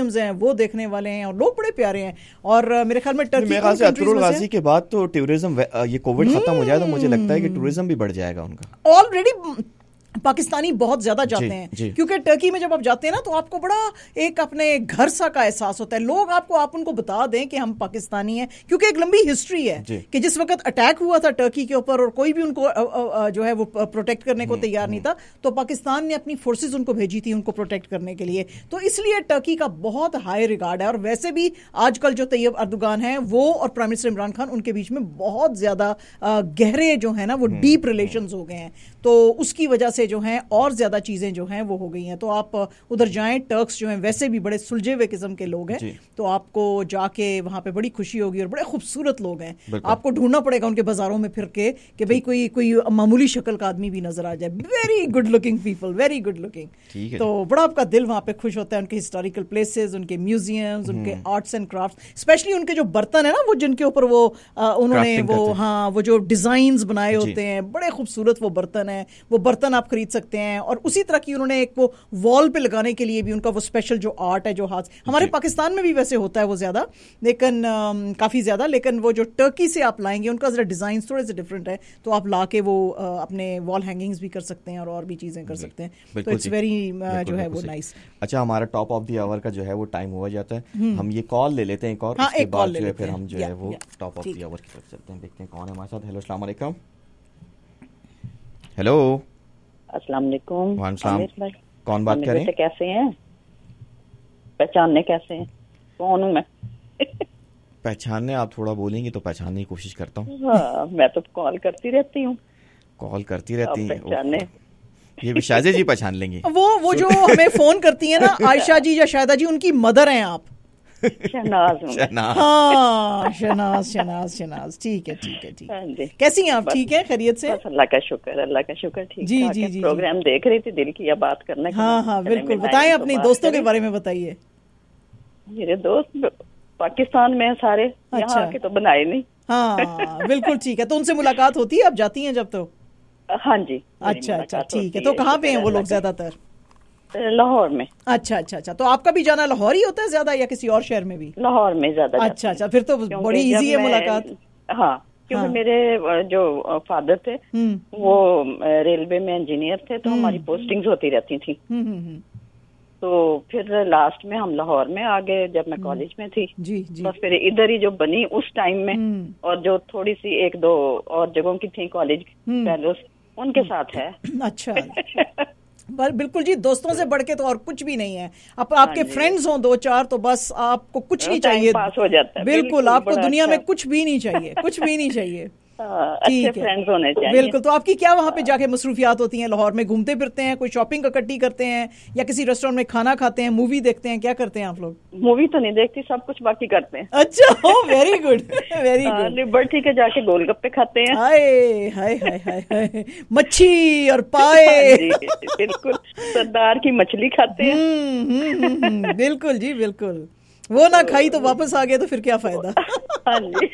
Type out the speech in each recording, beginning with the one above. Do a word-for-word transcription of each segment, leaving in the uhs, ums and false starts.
Museums हैं वो देखने वाले हैं और लोग बड़े प्यारे हैं। और मेरे ख्याल में टर्की मेरे ख्याल से अतुरुल गाजी के बाद तो टूरिज्म, ये कोविड खत्म हो जाए तो मुझे लगता है कि टूरिज्म भी बढ़ जाएगा उनका। ऑलरेडी पाकिस्तानी बहुत ज्यादा जाते हैं, क्योंकि टर्की में जब आप जाते हैं ना तो आपको बड़ा एक अपने घर सा का एहसास होता है। लोग आपको आप उनको बता दें कि हम पाकिस्तानी हैं, क्योंकि एक लंबी हिस्ट्री है कि जिस वक्त अटैक हुआ था टर्की के ऊपर और कोई भी उनको जो है वो प्रोटेक्ट करने को तैयार नहीं था, तो पाकिस्तान ने अपनी फोर्सेस उनको भेजी थी उनको प्रोटेक्ट करने के लिए। तो इसलिए टर्की का बहुत हाई रिगार्ड है। और वैसे भी आजकल जो तैयब अर्दोगान है वो और प्राइम मिनिस्टर इमरान खान, उनके बीच में बहुत ज्यादा गहरे जो है ना वो डीप रिलेशंस हो गए हैं, तो उसकी वजह से जो है और ज्यादा चीजें जो हैं वो हो गई हैं। तो आप उधर जाएं, टर्क्स जो हैं वैसे भी बड़े सुलझे हुए किस्म के लोग हैं, तो आपको जाके वहां पे बड़ी खुशी होगी और बड़े खूबसूरत लोग हैं। आपको ढूंढना पड़ेगा उनके बाजारों में फिर के कि भाई कोई कोई मामूली शक्ल का आदमी भी नजर आ जाए। Very good looking people, very good looking. तो बड़ा आपका दिल वहां पे खुश होता है। उनके हिस्टोरिकल प्लेसेस, उनके म्यूजियम्स, उनके आर्ट्स एंड क्राफ्ट, स्पेशली उनके जो बर्तन है ना वो जिनके ऊपर वो उन्होंने वो हाँ वो जो डिजाइन बनाए होते हैं, बड़े खूबसूरत वो बर्तन है। वो बर्तन आप खरीद सकते हैं। और उसी तरह की उन्होंने एक वो वॉल पे लगाने के लिए भी उनका वो स्पेशल जो आर्ट है जो हाथ, हमारे पाकिस्तान में भी वैसे होता है वो ज्यादा, लेकिन काफी ज्यादा, लेकिन वो जो टर्की से आप लाएंगे उनका जरा डिजाइन थोड़े से डिफरेंट है, तो आप लाके वो अपने वॉल हैंगिंग्स भी कर सकते हैं और और भी चीजें कर सकते हैं। तो इट्स वेरी जो है वो नाइस। अच्छा, हमारा टॉप ऑफ द आवर का जो है वो टाइम हुआ जाता है, हम ये कॉल ले लेते हैं एक और, उसके बाद जो है फिर हम जो है वो टॉप ऑफ द आवर की तरफ चलते हैं। देखते हैं कौन है हमारे साथ। हेलो, अस्सलाम वालेकुम। हेलो, अस्सलाम वालेकुम। वालेकुम, कौन बात कर रहे हैं? कैसे हैं? पहचानने कैसे हैं कौन हूँ मैं? पहचानने आप थोड़ा बोलेंगे तो पहचानने की कोशिश करता हूँ। हाँ, मैं तो कॉल करती रहती हूँ। कॉल करती रहती हैं? पहचानने ये भी शायजा जी पहचान लेंगे। वो वो जो हमें फोन करती है ना आयशा जी या शायदा जी, उनकी मदर हैं आप? शहनाज। शहनाज, हाँ शहनाज शहनाज शहनाज, ठीक है ठीक है ठीक है। कैसी हैं आप? ठीक है, खैरियत से? अल्लाह का शुक्र, अल्लाह का शुक्र, ठीक जी जी जी। प्रोग्राम देख रही थी, दिल किया बात करने का। हाँ हाँ बिल्कुल, बताएं अपने दोस्तों के बारे में बताइए। मेरे दोस्त पाकिस्तान में सारे, यहाँ आके तो बनाए नहीं। हाँ बिल्कुल ठीक है। तो उनसे मुलाकात होती है, आप जाती हैं जब? तो हाँ जी। अच्छा अच्छा ठीक है। तो कहाँ पे हैं वो लोग ज्यादातर? लाहौर में। अच्छा अच्छा अच्छा। तो आपका भी जाना लाहौर ही होता है ज्यादा या किसी और शहर में भी? लाहौर में ज्यादा। अच्छा अच्छा, फिर तो बड़ी इजी है मुलाकात। हाँ, क्योंकि मेरे जो फादर थे वो रेलवे में इंजीनियर थे, तो हमारी पोस्टिंग्स होती रहती थी। तो फिर लास्ट में हम लाहौर में आ गए जब मैं कॉलेज में थी। जी जी। बस फिर इधर ही जो बनी उस टाइम में, और जो थोड़ी सी एक दो और जगहों की थी कॉलेज फेलोस, उनके साथ है। अच्छा पर बिल्कुल जी, दोस्तों से बढ़ के तो और कुछ भी नहीं है। आप आपके फ्रेंड्स हों दो चार तो बस आपको कुछ नहीं चाहिए, पास हो जाता है। बिल्कुल, आपको दुनिया में कुछ भी नहीं चाहिए, कुछ भी नहीं चाहिए। अच्छे फ्रेंड्स होने चाहिए। बिल्कुल। तो आपकी क्या वहाँ पे जाके मसरूफियात होती हैं? लाहौर में घूमते फिरते हैं, कोई शॉपिंग इकट्ठी करते हैं, या किसी रेस्टोरेंट में खाना खाते हैं, मूवी देखते हैं, क्या करते हैं आप लोग? मूवी तो नहीं देखती, सब कुछ बाकी करते हैं। अच्छा, very good very good. Liberty के जाके गोलगप्पे खाते हैं। हाय हाय हाय हाय, मच्छी और पाए। बिल्कुल, सरदार की मछली खाते हैं। बिल्कुल जी बिल्कुल। वो ना खाई तो वापस आ गए तो फिर क्या फायदा। हाँ जी।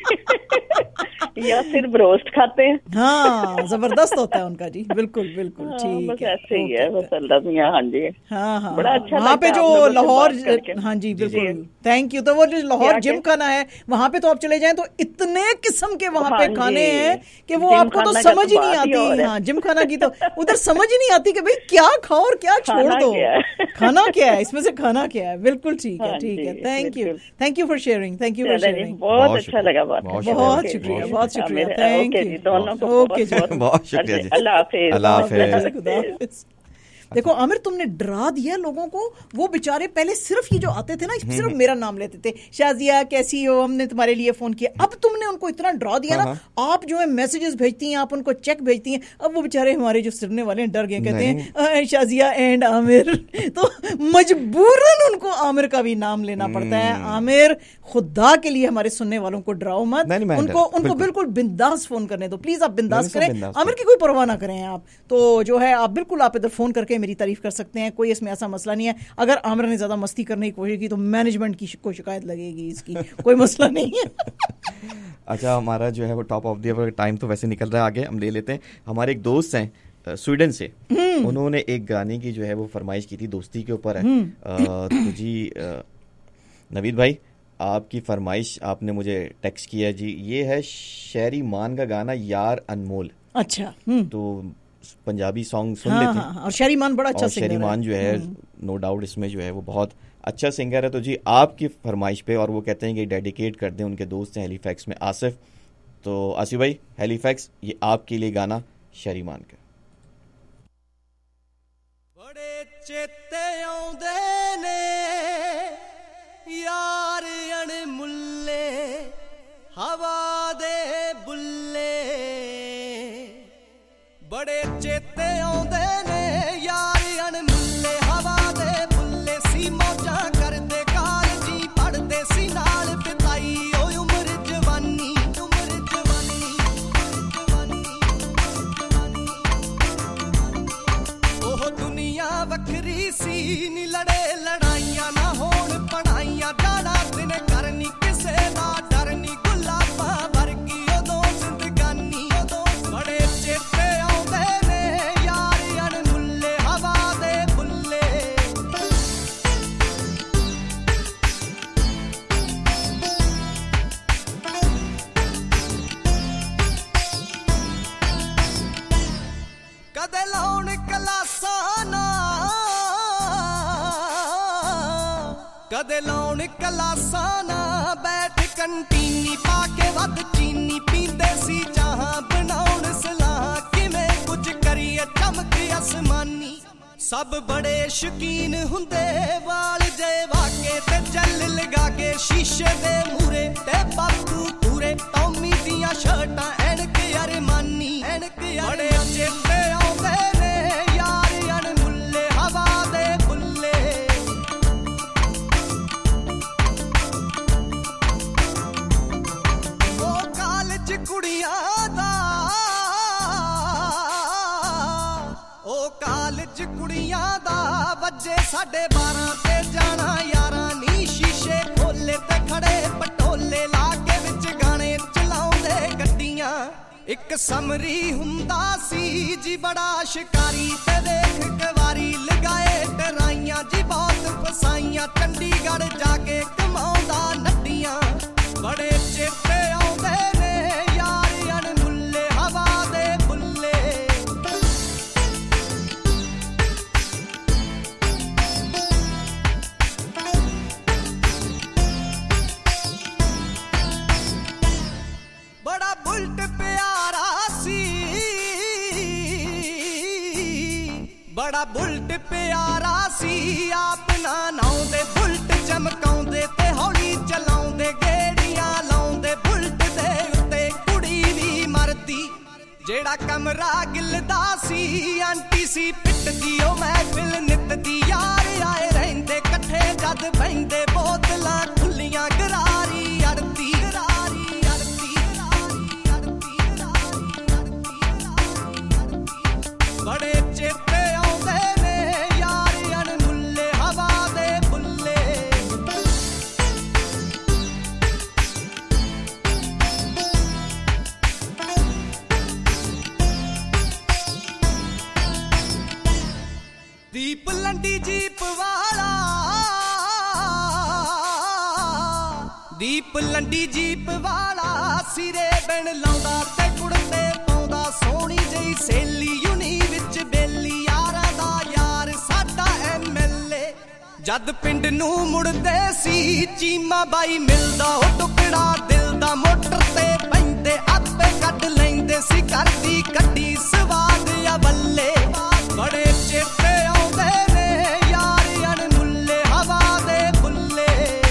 या सिर्फ रोस्ट खाते हैं। हाँ, जबरदस्त होता है उनका जी। बिल्कुल बिल्कुल ठीक बस ऐसे ही है, बस अल्लाह मियां। हाँ जी। हाँ हाँ, बड़ा अच्छा वहाँ पे जो लाहौर, हाँ जी बिल्कुल, थैंक यू। तो वो जो लाहौर जिम खाना है वहाँ पे तो आप चले जाएं तो इतने किस्म के वहाँ पे खाने हैं कि वो आपको तो समझ ही नहीं आती। हाँ, जिम खाना की तो उधर समझ ही नहीं आती कि भाई क्या खाओ और क्या छोड़ दो, खाना क्या है इसमें से, खाना क्या है। बिल्कुल ठीक है ठीक है। Thank you thank you for sharing, thank you for sharing. बहुत अच्छा लगा बात, बहुत शुक्रिया बहुत शुक्रिया। थैंक यू दोनों को, ओके जी, बहुत शुक्रिया जी। अल्लाह हाफिज। अल्लाह हाफिज। देखो आमिर, तुमने डरा दिया लोगों को। वो बेचारे पहले सिर्फ ये जो आते थे ना, सिर्फ मेरा नाम लेते थे, शाजिया कैसी हो, हमने तुम्हारे लिए फोन किया। अब तुमने उनको इतना डरा दिया ना, आप जो है मैसेजेस भेजती हैं, आप उनको चेक भेजती हैं। अब वो बेचारे हमारे जो सुनने वाले हैं डर गए, कहते हैं शाजिया एंड आमिर, तो मजबूरन उनको आमिर का भी नाम लेना पड़ता है। आमिर, खुदा के लिए हमारे सुनने वालों को डराओ मत, उनको उनको बिल्कुल बिंदास फोन करने दो प्लीज। आप बिंदास करें, आमिर की कोई परवाह ना करें आप। तो जो है आप बिल्कुल आप इधर फोन करके मेरी तारीफ कर सकते हैं, कोई इसमें ऐसा मसला नहीं है। अगर आमिर ने ज्यादा मस्ती करने की कोशिश की तो मैनेजमेंट की को शिकायत लगेगी, इसकी कोई मसला नहीं है। अच्छा, हमारा जो है वो टॉप ऑफ द टाइम तो वैसे निकल रहा है, आगे हम ले लेते हैं। हमारे एक दोस्त हैं स्वीडन से, उन्होंने एक गाने की जो है वो फरमाइश की थी, दोस्ती के ऊपर है। तो जी नवीद भाई, आपकी फरमाइश आपने मुझे टेक्स्ट किया जी, ये है शेरी मान का गाना यार अनमोल। अच्छा, तो पंजाबी सॉन्ग सुन हाँ, लेते हैं। हाँ, और शेरी मान बड़ा अच्छा सिंगर है। शेरी मान जो है नो डाउट इसमें जो है वो बहुत अच्छा सिंगर है। तो जी आपकी फरमाइश पे, और वो कहते हैं कि डेडिकेट कर दें, उनके दोस्त हैं हैलीफैक्स में आसिफ। तो आसिफ भाई हैलीफैक्स, ये आपके लिए गाना शेरी मान का। बड़े चेते आउंदे ने यार अणमुल्ले हवा दे बुल्ले, बड़े चेते आउंदे ने यार अणमुल्ले हवा दे बुल्ले, सी मौजा करदे कालजी पढ़दे सी नाल बिताई ओ उम्र जवानी, उम्र जवानी, जवानी, ओह दुनिया वखरी सी नी लड़े लड़ाइयां ना होण पढ़ाइयां, जाना दिन करनी किसे दा डर नी, गुलाबा वर्गी उदों जिंदगानी, उदों बड़े चेते आउंदे ने यार अणमुल्ले हवा दे बुल्ले। कदे लाउण कलासां ना, कदे लाउण कलासां ना, बैठ कंटीनी पाके वध चीनी पींदे सी चाहां, बनाउण सलाह किवें कुछ करिए चमक आसमानी, सब बड़े शकीन हुंदे वाल जे वाके ते जल लगा के शीशे दे मूरे ते बातू पूरे, टॉमी दियां शर्टां एनक अरमानी, एनक बड़े चेते आउंदे ने यार अणमुल्ले हवा दे बुल्ले। ओ कालज कुड़ियां दा, ओ कालज कुड़ियां दा वजे साढ़े बारह ते जाना यारां नी, शीशे खोले ते खड़े पटोले ला के विच गाने चलाउंदे गड्डियां, एक समरी हुंदा सी जी बड़ा शिकारी, ते देख कवारी लगाए टराइयां जी बहुत फसाइयां, चंडीगढ़ जाके कमाउंदा नड्डियां, बड़े चेते आउंदे ने यार अणमुल्ले हवा दे बुल्ले। बड़ा बुल्ट प्यारा सी, बड़ा बुल्ट प्यारा सी, आप ना नाउंदे बुल्ट चमकाउंदे ते हौली चलाउंदे, गेड़ियां लाउंदे बुल्ट दे उत्ते कुड़ी भी मरदी, जेड़ा कमरा गिलदा सी आंटी सी पिटदी, ओ महफिल नित दी यार आए रहिंदे कट्ठे जद बहिंदे, बोतलां खुल्लियां गरारी अड़दी, गरारी अड़दी, गरारी अड़दी, गरारी अड़दी, बड़े चेते आउंदे ने यार अणमुल्ले हवा दे बुल्ले। दीप लंडी जीप वाला, दीप लंडी जीप वाला, सिरे बिन लाउंदा ते कुड़ते पाउंदा, सोहनी जई सहेली यूनी विच बेली, यारां दा यार साडा एमएलए, जद पिंड नूं मुड़दे सी चीमा बाई मिलदा, ओ टुकड़ा दिल दा मोटर ते पैंदे आपे कढ लैंदे सी, करदी कड्डी सवाद या बल्ले, बड़े चेते आउंदे ने यार अणमुल्ले हवा दे बुल्ले।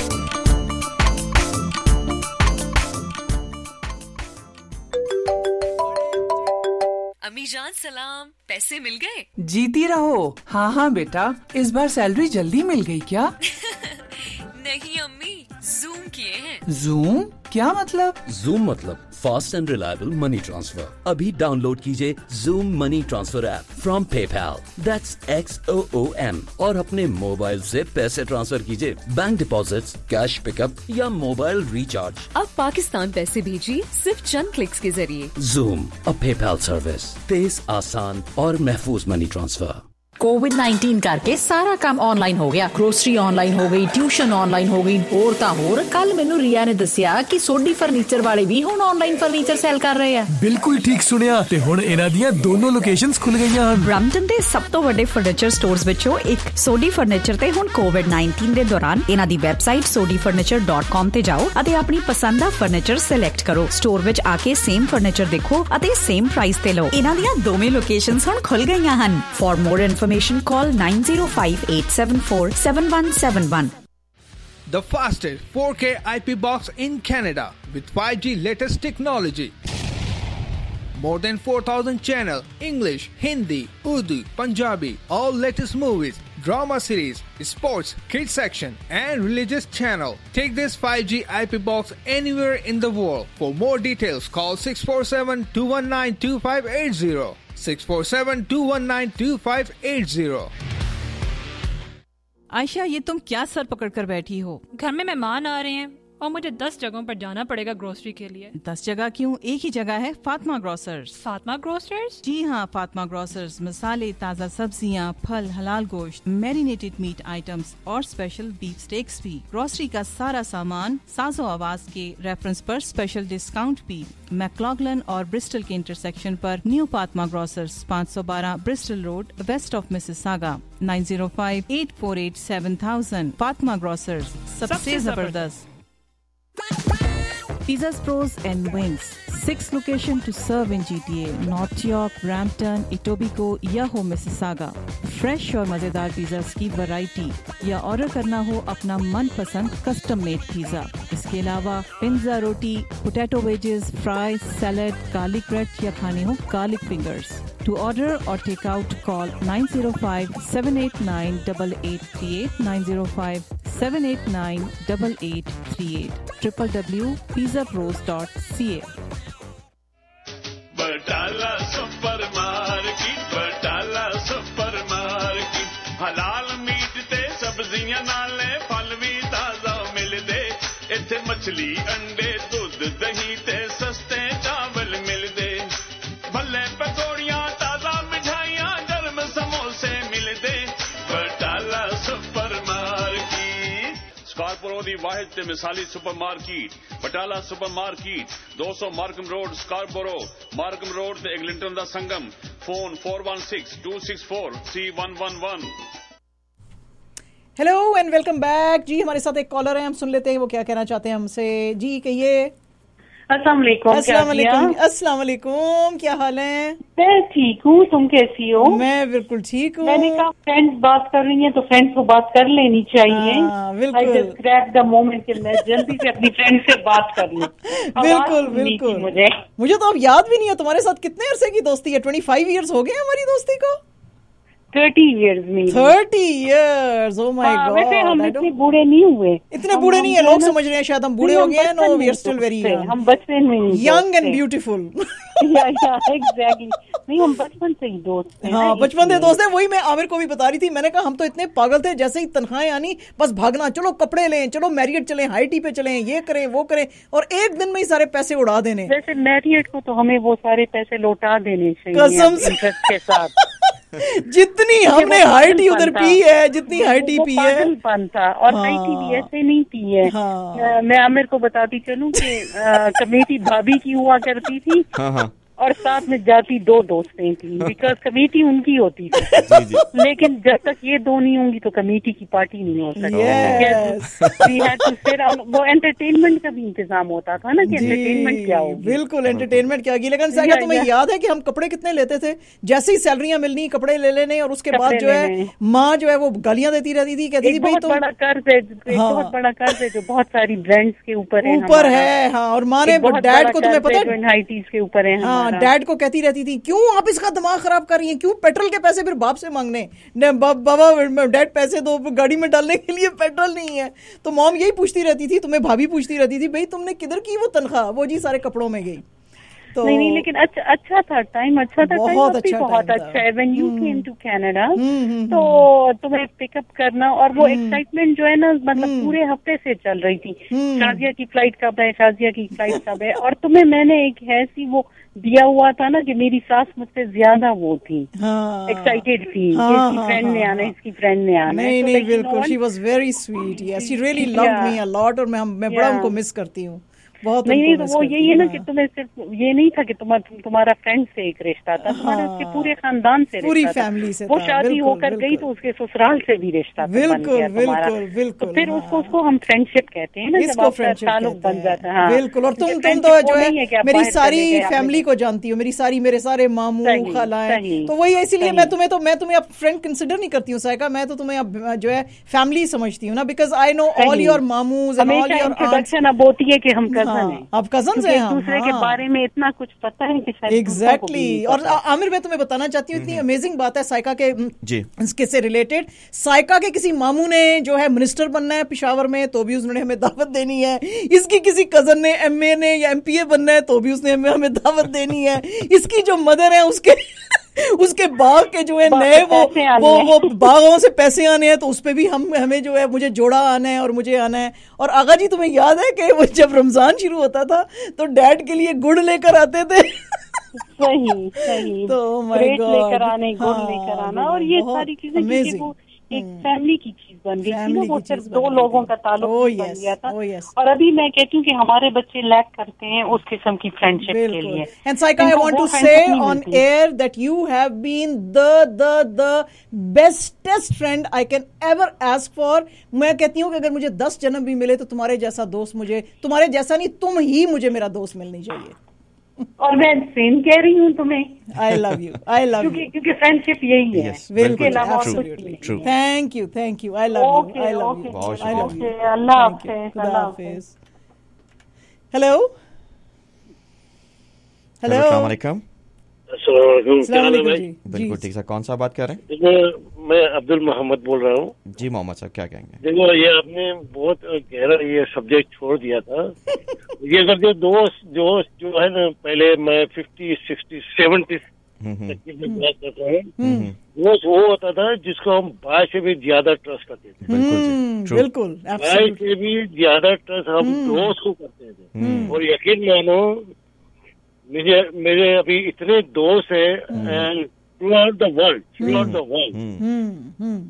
अम्मी जान सलाम, पैसे मिल गए? जीती रहो। हाँ हाँ बेटा, इस बार सैलरी जल्दी मिल गई क्या? नहीं अम्मी, जूम किए हैं। जूम क्या मतलब? जूम मतलब fast and reliable money transfer. अभी डाउनलोड कीजिए Xoom money transfer app from PayPal, that's X O O M, और अपने मोबाइल से पैसे ट्रांसफर कीजिए, बैंक डिपॉजिट्स, कैश पिकअप या मोबाइल रिचार्ज। अब पाकिस्तान पैसे भेजिए सिर्फ चंद क्लिक्स के जरिए। जूम, अ पेपैल सर्विस, तेज, आसान और महफूज मनी ट्रांसफर। कोविड नाइनटीन करके सारा काम ऑनलाइन हो गया। ग्रोसरी ऑनलाइन हो गई, ट्यूशन ऑनलाइन हो गई, होर ता होर। कल मैनू रिया ने दसिया कि सोडी फर्नीचर वाले भी हुण ऑनलाइन फर्नीचर सेल कर रहे हैं। बिल्कुल ठीक सुनिया ते हुण इन्हां दियां दोनों लोकेशंस खुल गईयां हन। ब्रैम्पटन दे सब तो वड्डे फर्नीचर स्टोर्स विचों एक सोडी फर्नीचर ते हुण कोविड नाइनटीन दे दौरान इन्हां दी website Sodhi furniture dot com ते जाओ अते अपनी पसंद दा फर्नीचर सिलेक्ट करो। स्टोर विच आके सेम फर्नीचर देखो अते सेम प्राइस ते लो। इन्हां दियां दोवें लोकेशंस हुण खुल गईयां हन। For more information call nine zero five eight seven four seven one seven one. The fastest four K I P box in Canada with five G latest technology. More than four thousand channel, English, Hindi, Urdu, Punjabi, all latest movies, drama series, sports, kids section and religious channel. Take this five G I P box anywhere in the world. For more details, call six four seven two one nine two five eight zero. six four seven two one nine two five eight zero. Ayesha, ये तुम क्या sir पकड़ कर बैठी हो? घर में मेहमान आ रहे हैं और मुझे दस जगहों पर जाना पड़ेगा ग्रोसरी के लिए। दस जगह क्यों? एक ही जगह है, फातिमा ग्रोसर्स। फातिमा ग्रोसर्स? जी हाँ, फातिमा ग्रोसर्स मसाले, ताज़ा सब्जियाँ, फल, हलाल गोश्त, मैरिनेटेड मीट आइटम्स और स्पेशल बीफ स्टेक्स भी। ग्रोसरी का सारा सामान साजो आवाज के रेफरेंस पर स्पेशल डिस्काउंट भी। मैक्लॉगलन और ब्रिस्टल के इंटरसेक्शन पर न्यू फातिमा ग्रोसर्स, पाँच सौ बारह Bristol road, west of Mississauga, nine zero five eight four eight seven thousand. Fatima grocers, सबसे जबरदस्त। Pizzas Pros and Wings, six location to serve in G T A, North York, Brampton, Etobicoke या हो Mississauga। Fresh और मजेदार pizzas की variety या order करना हो अपना मनपसंद कस्टम मेड पिज़्ज़ा। इसके अलावा पिज़्ज़ा, रोटी, potato wedges, fry, salad, garlic bread या खाने हो garlic fingers. To order or take out, call nine zero five seven eight nine eight eight three eight, nine zero five seven eight nine eight eight three eight, w w w dot pizza pros dot c a। Batala supermarket, Batala supermarket, हलाल meat ते सब्जियां नाले फल भी ताजा मिलदे। इत्थे मछली, अंडे, दूध, दही ते सस्ते चावल मिलदे। भले पकौड़ियां, ताजा मिठाइयां, गर्म समोसे मिलदे। बटाला सुपर मार्केट स्कार्बोरो दी वाहिद ते मिसाली supermarket. Batala supermarket दो सौ Markham road, Scarborough. Markham road ते एग्लिंटन दा संगम। Phone four one six two six four three one one one. Hello and welcome back. जी हमारे साथ एक कॉलर है, हम सुन लेते हैं वो क्या कहना चाहते हैं हमसे। जी कहिए। अस्सलाम वालेकुम। अस्सलाम वालेकुम। अस्सलाम वालेकुम, क्या हाल है? मैं ठीक हूँ, तुम कैसी हो? मैं बिल्कुल ठीक हूँ। मैंने कहा फ्रेंड्स बात कर रही हैं तो फ्रेंड्स को बात कर लेनी चाहिए। बिल्कुल। I just grabbed the moment कि मैं जल्दी से अपनी फ्रेंड से बात कर लूं। बिल्कुल बिल्कुल। मुझे मुझे तो अब याद भी नहीं है तुम्हारे साथ कितने अरसे की दोस्ती है। ट्वेंटी फाइव ईयर्स हो गए हमारी दोस्ती को। थर्टी इयर्स में। Thirty years, oh my god. वैसे हम इतने बूढ़े नहीं हुए। इतने बूढ़े नहीं है, लोग समझ रहे हैं शायद हम बूढ़े हो गए हैं। No, we are still very young. हम बचपन में ही यंग एंड ब्यूटीफुल। या या एग्जैक्टली। नहीं, हम बचपन से ही दोस्त हैं। हाँ, बचपन से दोस्त हैं। वही मैं आमिर को भी बता रही थी, मैंने कहा हम तो इतने पागल थे, जैसे ही तनख्वाहें आनी बस भागना, चलो कपड़े लें, चलो मैरियट चलें, हाई टी पे चलें, ये करें वो करें, और एक दिन में ही सारे पैसे उड़ा देने। वैसे मैरियट को तो हमें वो सारे पैसे लौटा देने चाहिए कसम से इंटरेस्ट के साथ। जितनी हमने हाई टी उधर पी है, जितनी हाई टी पी है। था और हाई टी भी ऐसे नहीं पी है। हाँ। मैं आमिर को बताती चलूं कि कमेटी भाभी की हुआ करती थी। हाँ हाँ। और साथ में जाती दो दोस्तें थी, बिकॉज कमेटी उनकी होती थी। जी जी। लेकिन जब तक ये दो नहीं होंगी तो कमेटी की पार्टी नहीं हो सकती। yes. वो एंटरटेनमेंट का भी इंतजाम होता था ना कि एंटरटेनमेंट क्या होगी। बिल्कुल, एंटरटेनमेंट क्या होगी। लेकिन सागा तुम्हें याद है कि हम कपड़े कितने लेते थे? जैसे ही सैलरियां मिलनी कपड़े ले लेने, और उसके बाद जो है माँ जो है वो गालियां देती रहती थी, कहती थी भाई तुम। बड़ा कर्ज है, बहुत बड़ा कर्ज है जो बहुत सारी ब्रांड्स के ऊपर है ऊपर है। हाँ, और माँ ने डैड को, तुम्हें पता है, हाई टीज के ऊपर है। डैड को कहती रहती थी क्यों आप इसका दिमाग खराब कर रही हैं, क्यों पेट्रोल के पैसे फिर बाप से मांगने, बाबा डैड पैसे दो, गाड़ी में डालने के लिए पेट्रोल नहीं है। तो मॉम यही पूछती रहती थी, तुम्हें भाभी पूछती रहती थी भाई तुमने किधर की वो तनख्वाह, वो जी सारे कपड़ों में गई। तो नहीं नहीं लेकिन अच्छा अच्छा था टाइम, अच्छा था बहुत अच्छा बहुत अच्छा है। When you came to Canada तो तुम्हें पिकअप करना और वो एक्साइटमेंट जो है ना, मतलब पूरे हफ्ते से चल रही थी, शाजिया की फ्लाइट कब है, शाजिया की फ्लाइट कब है। और तुम्हें मैंने एक ऐसी वो दिया हुआ था ना कि मेरी सास मुझसे ज्यादा वो थी, एक्साइटेड थी, इसकी फ्रेंड ने आना, इसकी फ्रेंड ने आना। नहीं नहीं बिल्कुल, she was very sweet, yes she really loved me a lot, और मैं मैं बड़ा उनको मिस करती हूँ बहुत। नहीं नहीं तो वो यही है ना कि तुम्हें सिर्फ ये नहीं था कि तुम्हारा तुम्हारा फ्रेंड से एक रिश्ता था, तुम्हारे उसके पूरे खानदान से, पूरी फैमिली से। वो शादी होकर गई तो उसके ससुराल से भी रिश्ता बिल्कुल बिल्कुल बिल्कुल। फिर उसको उसको हम फ्रेंडशिप कहते हैं ना, जब आपका ताल्लुक बन जाता है। बिल्कुल। और तुम तुम तो जो है मेरी सारी फैमिली को जानती हो, मेरी सारी मेरे सारे मामू खालाएं, तो वही है, इसीलिए मैं तुम्हें तो मैं तुम्हें अब फ्रेंड कंसिडर नहीं करती हूँ साइका, मैं तो तुम्हें अब जो है फैमिली समझती हूँ ना, because I know all your मामूज एंड ऑल योर इंट्रोडक्शन अब होती है कि हम कजन हैं, अब कजन है, एक दूसरे हाँ, के बारे में इतना कुछ पता है कि शायद एग्जैक्टली exactly. और आमिर मैं तुम्हें बताना चाहती हूँ, इतनी अमेजिंग बात है साइका के इसके से रिलेटेड, साइका के किसी मामू ने जो है मिनिस्टर बनना है पिशावर में तो भी उसने हमें दावत देनी है, इसकी किसी कजन ने एमए ने या एमपीए बनना है तो भी उसने हमें हमें दावत देनी है, इसकी जो मदर है उसके उसके बाग के जो है नए वो वो वो बागों से पैसे आने हैं तो उस पे भी हम हमें जो है मुझे जोड़ा आना है और मुझे आना है। और आगा जी तुम्हें याद है कि वो जब रमजान शुरू होता था तो डैड के लिए गुड़ लेकर आते थे सही सही तो ब्रेड लेकर आने, गुड़ लेकर आना, और ये सारी चीजें क्योंकि वो एक फैमिली की चीज बन गई थी ना, वो सिर्फ दो लोगों का ताल्लुक oh, बन गया था। oh, yes. और अभी मैं कहती हूँ कि हमारे बच्चे लैक करते हैं उस किस्म की फ्रेंडशिप के लिए। And Saika I want to say on air that you have been the the the bestest friend I can ever ask for. मैं कहती हूँ कि अगर मुझे दस जन्म भी मिले तो तुम्हारे जैसा दोस्त मुझे, तुम्हारे जैसा नहीं तुम ही मुझे मेरा दोस्त मिलनी चाहिए। और मैं सेम कह रही हूँ तुम्हें, I love you I love you, क्योंकि फ्रेंडशिप यही है, इसके अलावा और कुछ नहीं। Thank you thank you, I love you I love you I love you, अल्लाह हाफिज़ अल्लाह हाफिज़। हेलो हेलो अस्सलाम वालेकुम। बिल्कुल ठीक सर, कौन सा बात कर रहे हैं? मैं अब्दुल मोहम्मद बोल रहा हूँ। जी मोहम्मद साहब क्या कहेंगे? देखो ये आपने बहुत गहरा ये सब्जेक्ट छोड़ दिया था। ये अगर जो दोस्त जो जो है ना, पहले मैं फिफ्टी सिक्सटी सेवेंटी तक की बात करता हूँ, दोस्त वो होता था जिसको हम भाई से भी ज्यादा ट्रस्ट करते थे। बिल्कुल बिल्कुल, भाई से भी ज्यादा ट्रस्ट हम दोस्त को करते थे। और यकीन मानो मुझे मेरे अभी इतने दोस्त हैं and throughout the world throughout the world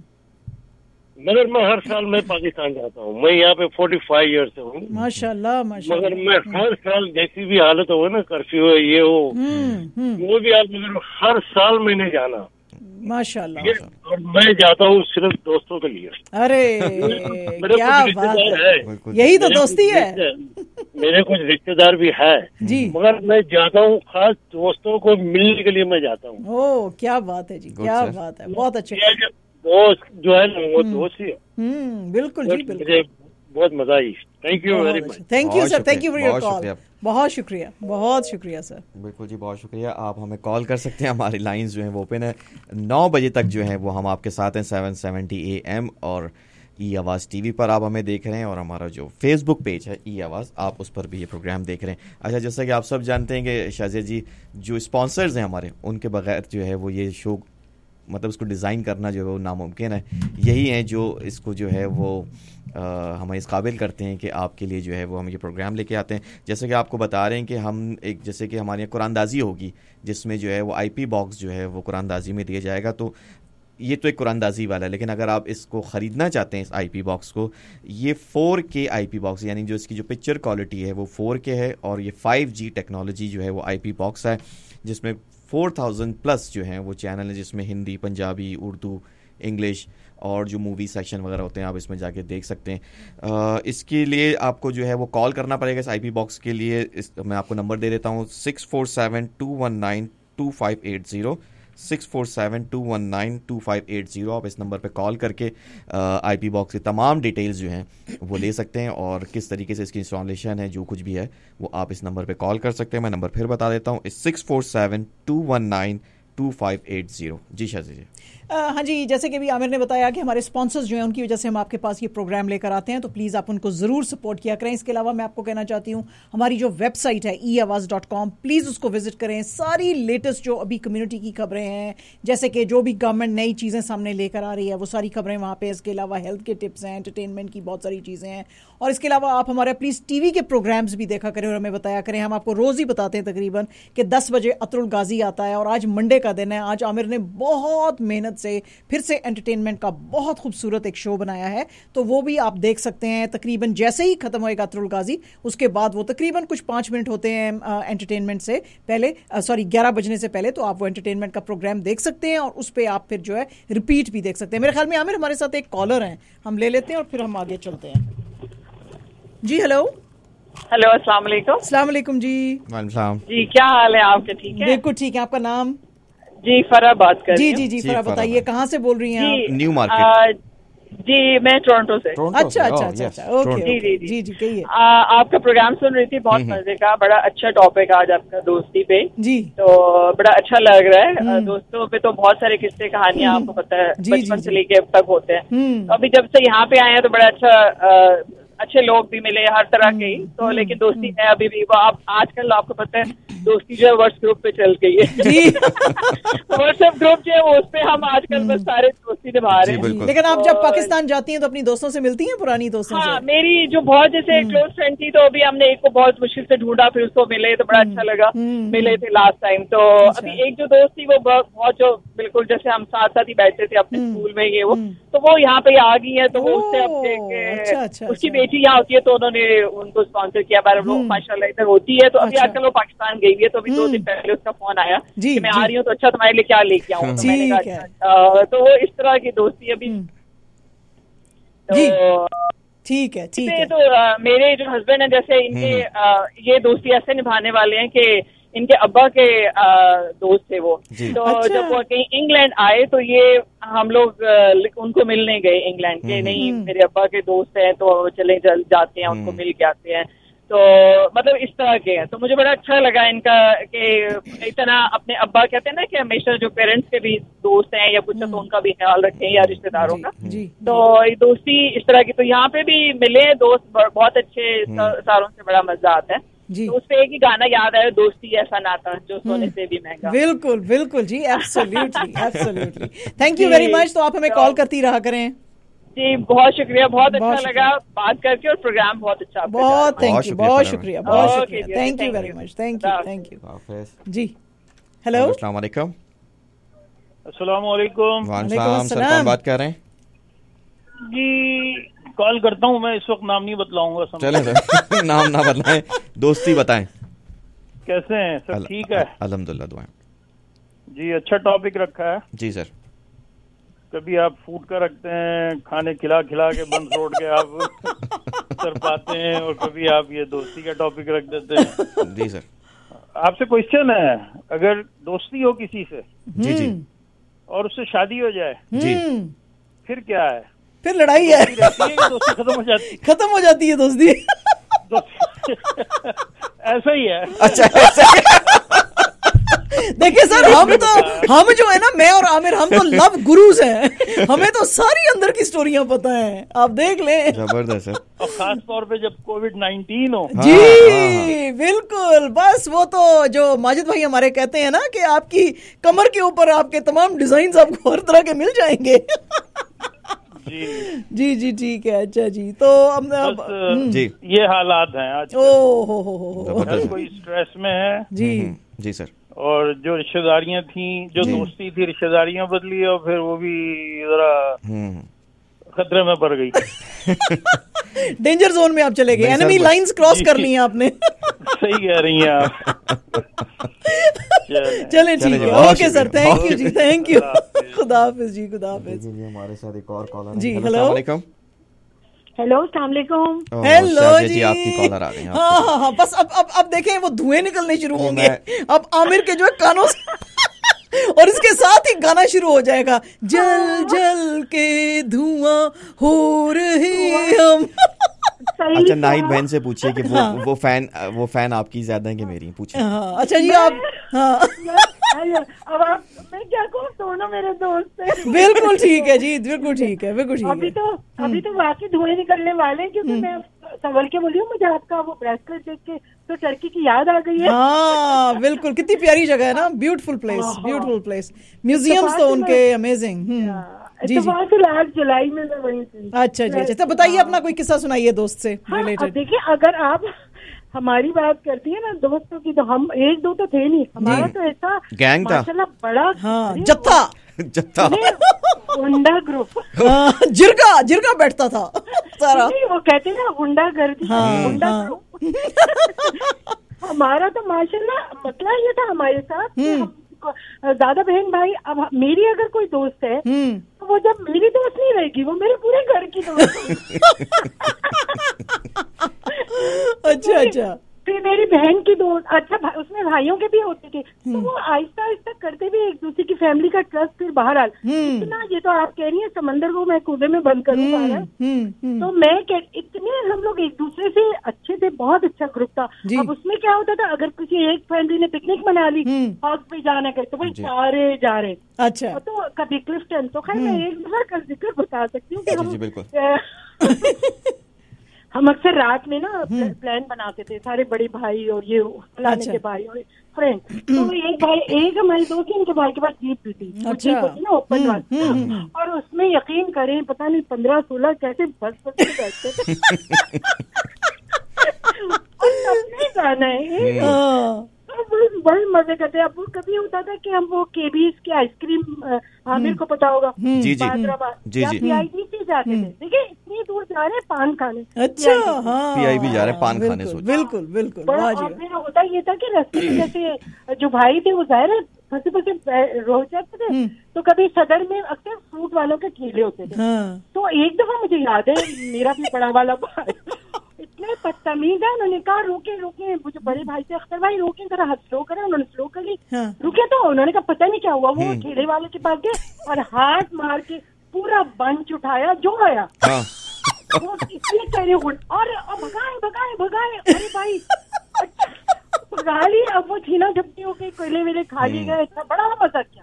मगर मैं हर साल मैं पाकिस्तान जाता हूँ। मैं यहाँ पे फोर्टी फाइव ईयर्स से हूँ। माशाल्लाह माशाल्लाह। मगर मैं हर साल जैसी भी हालत हो ना, कर्फ्यू है ये हो वो भी आप, मगर हर साल मैंने जाना माशाल्लाह। और मैं जाता हूँ सिर्फ दोस्तों के लिए। अरे क्या बात है, यही तो दोस्ती है। मेरे कुछ रिश्तेदार भी है जी, मगर मैं जाता हूँ खास दोस्तों को मिलने के लिए मैं जाता हूँ। ओह क्या बात है जी, क्या बात है, बहुत अच्छे दोस्त जो है ना वो दोस्त ही है। हम्म बिल्कुल जी बिल्कुल, मुझे बहुत मजा आई। Thank you very much. Thank you sir, thank you for your call. बहुत शुक्रिया, बहुत शुक्रिया सर। बिल्कुल जी बहुत शुक्रिया। आप हमें कॉल कर सकते हैं, हमारी लाइंस जो हैं वो ओपन है। नौ बजे तक जो है वो हम आपके साथ हैं, सेवन सेवेंटी ए एम और ई आवाज़ टीवी पर आप हमें देख रहे हैं, और हमारा जो फेसबुक पेज है ई आवाज़, आप उस पर भी ये प्रोग्राम देख रहे हैं। अच्छा, जैसा कि आप सब जानते हैं कि शाजिया जी जो स्पॉन्सर्स हैं हमारे, उनके बगैर जो है वो ये शो मतलब उसको डिज़ाइन करना जो है वो नामुमकिन है। यही है जो इसको जो है वो आ, हमें इस काबिल करते हैं कि आपके लिए जो है वो हम ये प्रोग्राम लेके आते हैं। जैसे कि आपको बता रहे हैं कि हम एक, जैसे कि हमारे यहाँ कुरानदाजी होगी जिसमें जो है वो आईपी बॉक्स जो है वो कुरानदाजी में दिया जाएगा। तो ये तो एक कुरानदाजी वाला है, लेकिन अगर आप इसको ख़रीदना चाहते हैं इस आईपी बॉक्स को, ये फोर के आईपी बॉक्स, यानी जो इसकी जो पिक्चर क्वालिटी है वो फोर के है, और ये फाइव जी टेक्नोलॉजी जो है वो आईपी बॉक्स है, जिसमें फोर थाउजेंड प्लस जो हैं वो चैनल है, जिसमें हिंदी, पंजाबी, उर्दू, इंग्लिश और जो मूवी सेक्शन वगैरह होते हैं आप इसमें जाके देख सकते हैं। आ, इसके लिए आपको जो है वो कॉल करना पड़ेगा इस आईपी बॉक्स के लिए। इस, मैं आपको नंबर दे देता हूँ, six four seven two one nine two five eight zero, six four seven two one nine two five eight zero. आप इस नंबर पे कॉल करके आईपी बॉक्स की तमाम डिटेल्स जो हैं वो ले सकते हैं, और किस तरीके से इसकी इंस्टॉलेशन है, जो कुछ भी है वो आप इस नंबर पे कॉल कर सकते हैं। मैं नंबर फिर बता देता हूँ, six four seven two one nine two five eight zero. जी शाजी जी। हाँ जी, जैसे कि भी आमिर ने बताया कि हमारे स्पॉन्सर्स जो हैं उनकी वजह से हम आपके पास ये प्रोग्राम लेकर आते हैं, तो प्लीज़ आप उनको ज़रूर सपोर्ट किया करें। इसके अलावा मैं आपको कहना चाहती हूँ हमारी जो वेबसाइट है E Awaz dot com, please उसको विजिट करें। सारी लेटेस्ट जो अभी कम्युनिटी की खबरें हैं, जैसे कि जो भी गवर्नमेंट नई चीज़ें सामने लेकर आ रही है वो सारी खबरें वहाँ पे। इसके अलावा हेल्थ के टिप्स हैं, एंटरटेनमेंट की बहुत सारी चीज़ें हैं, और इसके अलावा आप हमारे प्लीज़ टीवी के प्रोग्राम्स भी देखा करें और हमें बताया करें। हम आपको रोज़ ही बताते हैं तकरीबन कि दस बजे अतरुल गाजी आता है, और आज मंडे का दिन है। आज आमिर ने बहुत मेहनत से फिर से एंटरटेनमेंट का बहुत खूबसूरत एक शो बनाया है, तो वो भी आप देख सकते हैं। तकरीबन जैसे ही खत्म होएगा अतरुल गाजी, उसके बाद वो तकरीबन कुछ पाँच मिनट होते हैं एंटरटेनमेंट से पहले, सॉरी ग्यारह बजने से पहले, तो आप वो एंटरटेनमेंट का प्रोग्राम देख सकते हैं और उस पर आप फिर जो है रिपीट भी देख सकते हैं। मेरे ख्याल में आमिर हमारे साथ एक कॉलर हैं, हम ले लेते हैं और फिर हम आगे चलते हैं। जी हेलो हेलो, अस्सलाम वालेकुम। अस्सलाम वालेकुम जी। वालेकुम जी, क्या हाल है आपके? ठीक है, बिल्कुल ठीक है। आपका नाम? जी फरा बात कर रही जी जी जी फरा, बताइए कहाँ से बोल रही हैं आप? New market. जी मैं टोरंटो से। अच्छा अच्छा अच्छा अच्छा ओके जी जी जी जी कहिए। आपका प्रोग्राम सुन रही थी, बहुत मजे का, बड़ा अच्छा टॉपिक आज आपका दोस्ती पे जी, तो बड़ा अच्छा लग रहा है। दोस्तों पे तो बहुत सारे किस्से कहानियां आपको पता है बचपन से लेके अब तक होते हैं। तो अभी जब से यहाँ पे आए हैं तो बड़ा अच्छा अच्छे लोग भी मिले हर तरह के ही, तो लेकिन दोस्ती है अभी भी। वो आप आजकल आपको पता है दोस्ती जो है व्हाट्स ग्रुप पे चल गई है। व्हाट्सएप ग्रुप जो है वो उस पे हम आजकल बस सारे दोस्ती निभा रहे हैं। लेकिन आप जब पाकिस्तान जाती हैं तो अपनी दोस्तों से मिलती हैं, पुरानी दोस्तों हाँ, से? मेरी जो बहुत जैसे क्लोज फ्रेंड थी, तो अभी हमने एक को बहुत मुश्किल से ढूंढा, फिर उसको मिले तो बड़ा अच्छा लगा, मिले थे लास्ट टाइम। तो अभी एक जो दोस्त थी वो बहुत जो बिल्कुल जैसे हम साथ साथ ही बैठते थे अपने स्कूल में, ये वो, तो वो यहाँ पे आ गई है। तो वो उससे अब उसकी बेटी यहाँ होती है, तो उन्होंने उनको स्पॉन्सर किया, बार वो माशाल्लाह इधर होती है। तो अभी आजकल वो पाकिस्तान गई हुई है, तो अभी दो दिन पहले उसका फोन आया कि मैं आ रही हूँ, तो अच्छा तुम्हारे लिए क्या लेके आऊँ? तो मैंने कहा तो वो इस तरह की दोस्ती अभी। ठीक है ठीक है। तो मेरे जो हस्बैंड है, जैसे इनके ये दोस्ती ऐसे निभाने वाले हैं कि इनके अब्बा के दोस्त थे वो, तो अच्छा। जब वो कहीं इंग्लैंड आए तो ये हम लोग उनको मिलने गए इंग्लैंड के, नहीं मेरे अब्बा के दोस्त हैं तो चले जल जाते हैं, उनको मिल के आते हैं। तो मतलब इस तरह के हैं। तो मुझे बड़ा अच्छा लगा इनका कि इतना अपने अब्बा कहते हैं ना कि हमेशा जो पेरेंट्स के भी दोस्त हैं या कुछ तो उनका भी ख्याल रखें, या रिश्तेदारों का। तो ये दोस्ती इस तरह की, तो यहाँ पे भी मिले दोस्त बहुत अच्छे, सारों से बड़ा मजा आता है। तो उस पे एक ही गाना याद आया, दोस्ती ऐसा नाता जो सोने से भी महंगा। बिल्कुल बिल्कुल जी, absolutely absolutely. Thank you very much. तो आप हमें कॉल करती रहा करें। जी बहुत शुक्रिया, बहुत अच्छा लगा बात करके, और प्रोग्राम बहुत अच्छा। बहुत थैंक यू, बहुत शुक्रिया, बहुत शुक्रिया, thank you very much, thank you thank you जी। हेलो अस्सलाम वालेकुम। अस्सलाम वालेकुम। वालेकुम सलाम। कौन बात कर रहे हैं जी? कॉल करता हूँ मैं, इस वक्त नाम नहीं बतलाऊंगा। चले सर नाम ना बतलाएं, दोस्ती बताएं। कैसे हैं सब? ठीक है अल्हम्दुलिल्लाह, दुआएं जी। अच्छा टॉपिक रखा है जी सर। कभी आप फूड का रखते हैं, खाने खिला खिला के बंद रोड के आप कर पाते हैं, और कभी आप ये दोस्ती का टॉपिक रख देते हैं। जी सर। आपसे क्वेश्चन है, अगर दोस्ती हो किसी से जी जी और उससे शादी हो जाए जी, फिर क्या है? फिर लड़ाई है, दोस्ती खत्म हो जाती खत्म हो जाती है दोस्ती। ऐसा ही है। अच्छा ऐसा देखिए सर, हम तो हम जो है ना, मैं और आमिर, हम तो लव गुरुज हैं, हमें तो सारी अंदर की स्टोरियां पता हैं, आप देख लें। जबरदस्त है। और खास तौर पे जब कोविड नाइनटीन हो। जी हाँ, बिल्कुल। बस वो तो जो माजिद भाई हमारे कहते हैं ना कि आपकी कमर के ऊपर आपके तमाम डिजाइन आपको हर तरह के मिल जाएंगे। जी जी जी ठीक है। अच्छा जी, तो अब जी ये हालात हैं आज। ओ हो हो हो हर कोई स्ट्रेस में है जी जी सर। और जो रिश्तेदारियां थी, जो दोस्ती थी, रिश्तेदारियां बदली, और फिर वो भी जरा खतरे में पड़ गई। डेंजर जोन में आप चले गए, एनिमी लाइंस क्रॉस कर ली हैं आपने। सही कह रही हैं आप। चले ठीक है, ओके सर, थैंक यू जी, थैंक यू। खुदा हाफिज जी, खुदा हाफिज। हमारे साथ एक और कॉलर जी। हेलो हेलो अस्सलाम वालेकुम। हेलो जी, आपकी कॉलर आ गई। हाँ हाँ हाँ, बस अब अब अब देखें वो धुएं निकलने शुरू होंगे अब आमिर के जो है कानों से, और इसके साथ ही गाना शुरू हो जाएगा, जल जल के धुआं हो रहे हम। अच्छा नाहिद बहन से पूछिए कि वो हाँ। वो फैन वो फैन आपकी ज्यादा है कि मेरी? पूछिए। हाँ, अच्छा जी आप हाँ अब आप मैं क्या कहूँ, दोनों मेरे दोस्त हैं। बिल्कुल ठीक है जी, बिल्कुल ठीक है, बिल्कुल ठीक है। अभी तो अभी तो वाकई धुएं निकलने वाले हैं, क्योंकि मैं संभल के बोली हूँ, मुझे आपका वो ब्रेसलेट देख के तो टर्की की याद आ गई है। हाँ बिल्कुल, कितनी प्यारी जगह है ना, beautiful place, beautiful place, museums तो उनके अमेजिंग। जी तो वहाँ से लास्ट जुलाई में मैं वहीं थी। अच्छा जी, अच्छा, तो बताइए अपना कोई किस्सा सुनाइए दोस्त से रिलेटेड। देखिए, अगर आप हमारी बात करती है ना दोस्तों की, तो हम एक दो तो थे नहीं, हमारा तो ऐसा गैंग था, माशाल्लाह बड़ा हाँ, जत्था जत्था हुंडा ग्रुप, जिरगा जिरगा बैठता था सारा, वो कहते ना हुंडा गर्दी, हुंडा ग्रुप। हमारा तो माशाल्लाह मतला ये था हमारे साथ, दादा बहन भाई। अब मेरी अगर कोई दोस्त है तो वो जब मेरी दोस्त नहीं रहेगी, वो मेरे पूरे घर की दोस्त। अच्छा अच्छा। फिर मेरी बहन की दोस्त, अच्छा भा, उसमें भाइयों के भी होते थे, तो वो आहिस्ता आहिस्ता करते भी एक दूसरे की फैमिली का ट्रस्ट फिर बाहर आ। इतना, ये तो आप कह रही हैं समंदर को मैं कूदे में बंद करूँ, तो मैं कह, इतने हम लोग एक दूसरे से अच्छे थे, बहुत अच्छा ग्रुप था। अब उसमें क्या होता था, अगर किसी एक फैमिली ने पिकनिक मना ली, हॉक पे जाना कर, तो भाई सारे जा रहे। अच्छा। तो कभी क्लिफ्टन, तो खैर मैं एक बार का जिक्र बता सकती हूँ कि हम हम अक्सर रात में ना प्लान बनाते थे, सारे बड़े भाई और ये फलाने अच्छा। के भाई और फ्रेंड। तो एक भाई, एक हमारे दोस्त, उनके भाई के पास जीप भी थी, अच्छा। होती ना ओपन वाली, और उसमें यकीन करें पता नहीं पंद्रह सोलह कैसे बस बस के बैठते थे। और सबने जाना है, बड़े मजे करते हैं। अब वो कभी होता था कि हम वो केबीज की आइसक्रीम, आमिर को पता होगा, पीआईबी से जाते थे। देखिए इतनी दूर जा रहे हैं पान खाने, अच्छा पीआईबी जा रहे हैं पान खाने, सोच। बिल्कुल बिल्कुल। फिर होता ये था कि रास्ते में जैसे जो भाई थे वो जाहिर है फंसे फंसे रोज जाते थे, तो कभी सदर में अक्सर फ्रूट वालों के ठेले होते थे। तो एक दफा मुझे याद है, मेरा भी बड़ा वाला भाई इतने बदतमीज है, उन्होंने कहा रोके रोके, मुझे बड़े भाई से अख्तर भाई रोके, जरा हाथ स्लो करें, उन्होंने स्लो कर ली। हाँ। रुके तो उन्होंने कहा पता नहीं क्या हुआ, वो ठेले वाले के पास गए और हाथ मार के पूरा बंच उठाया जो आया। हाँ। वो इसलिए कह रहे और भगाए भगाए भगाए, अरे भाई भगा ली। अब वो छीना झपटी होके कोयले वेले खा लिए गए, इतना बड़ा मजा किया।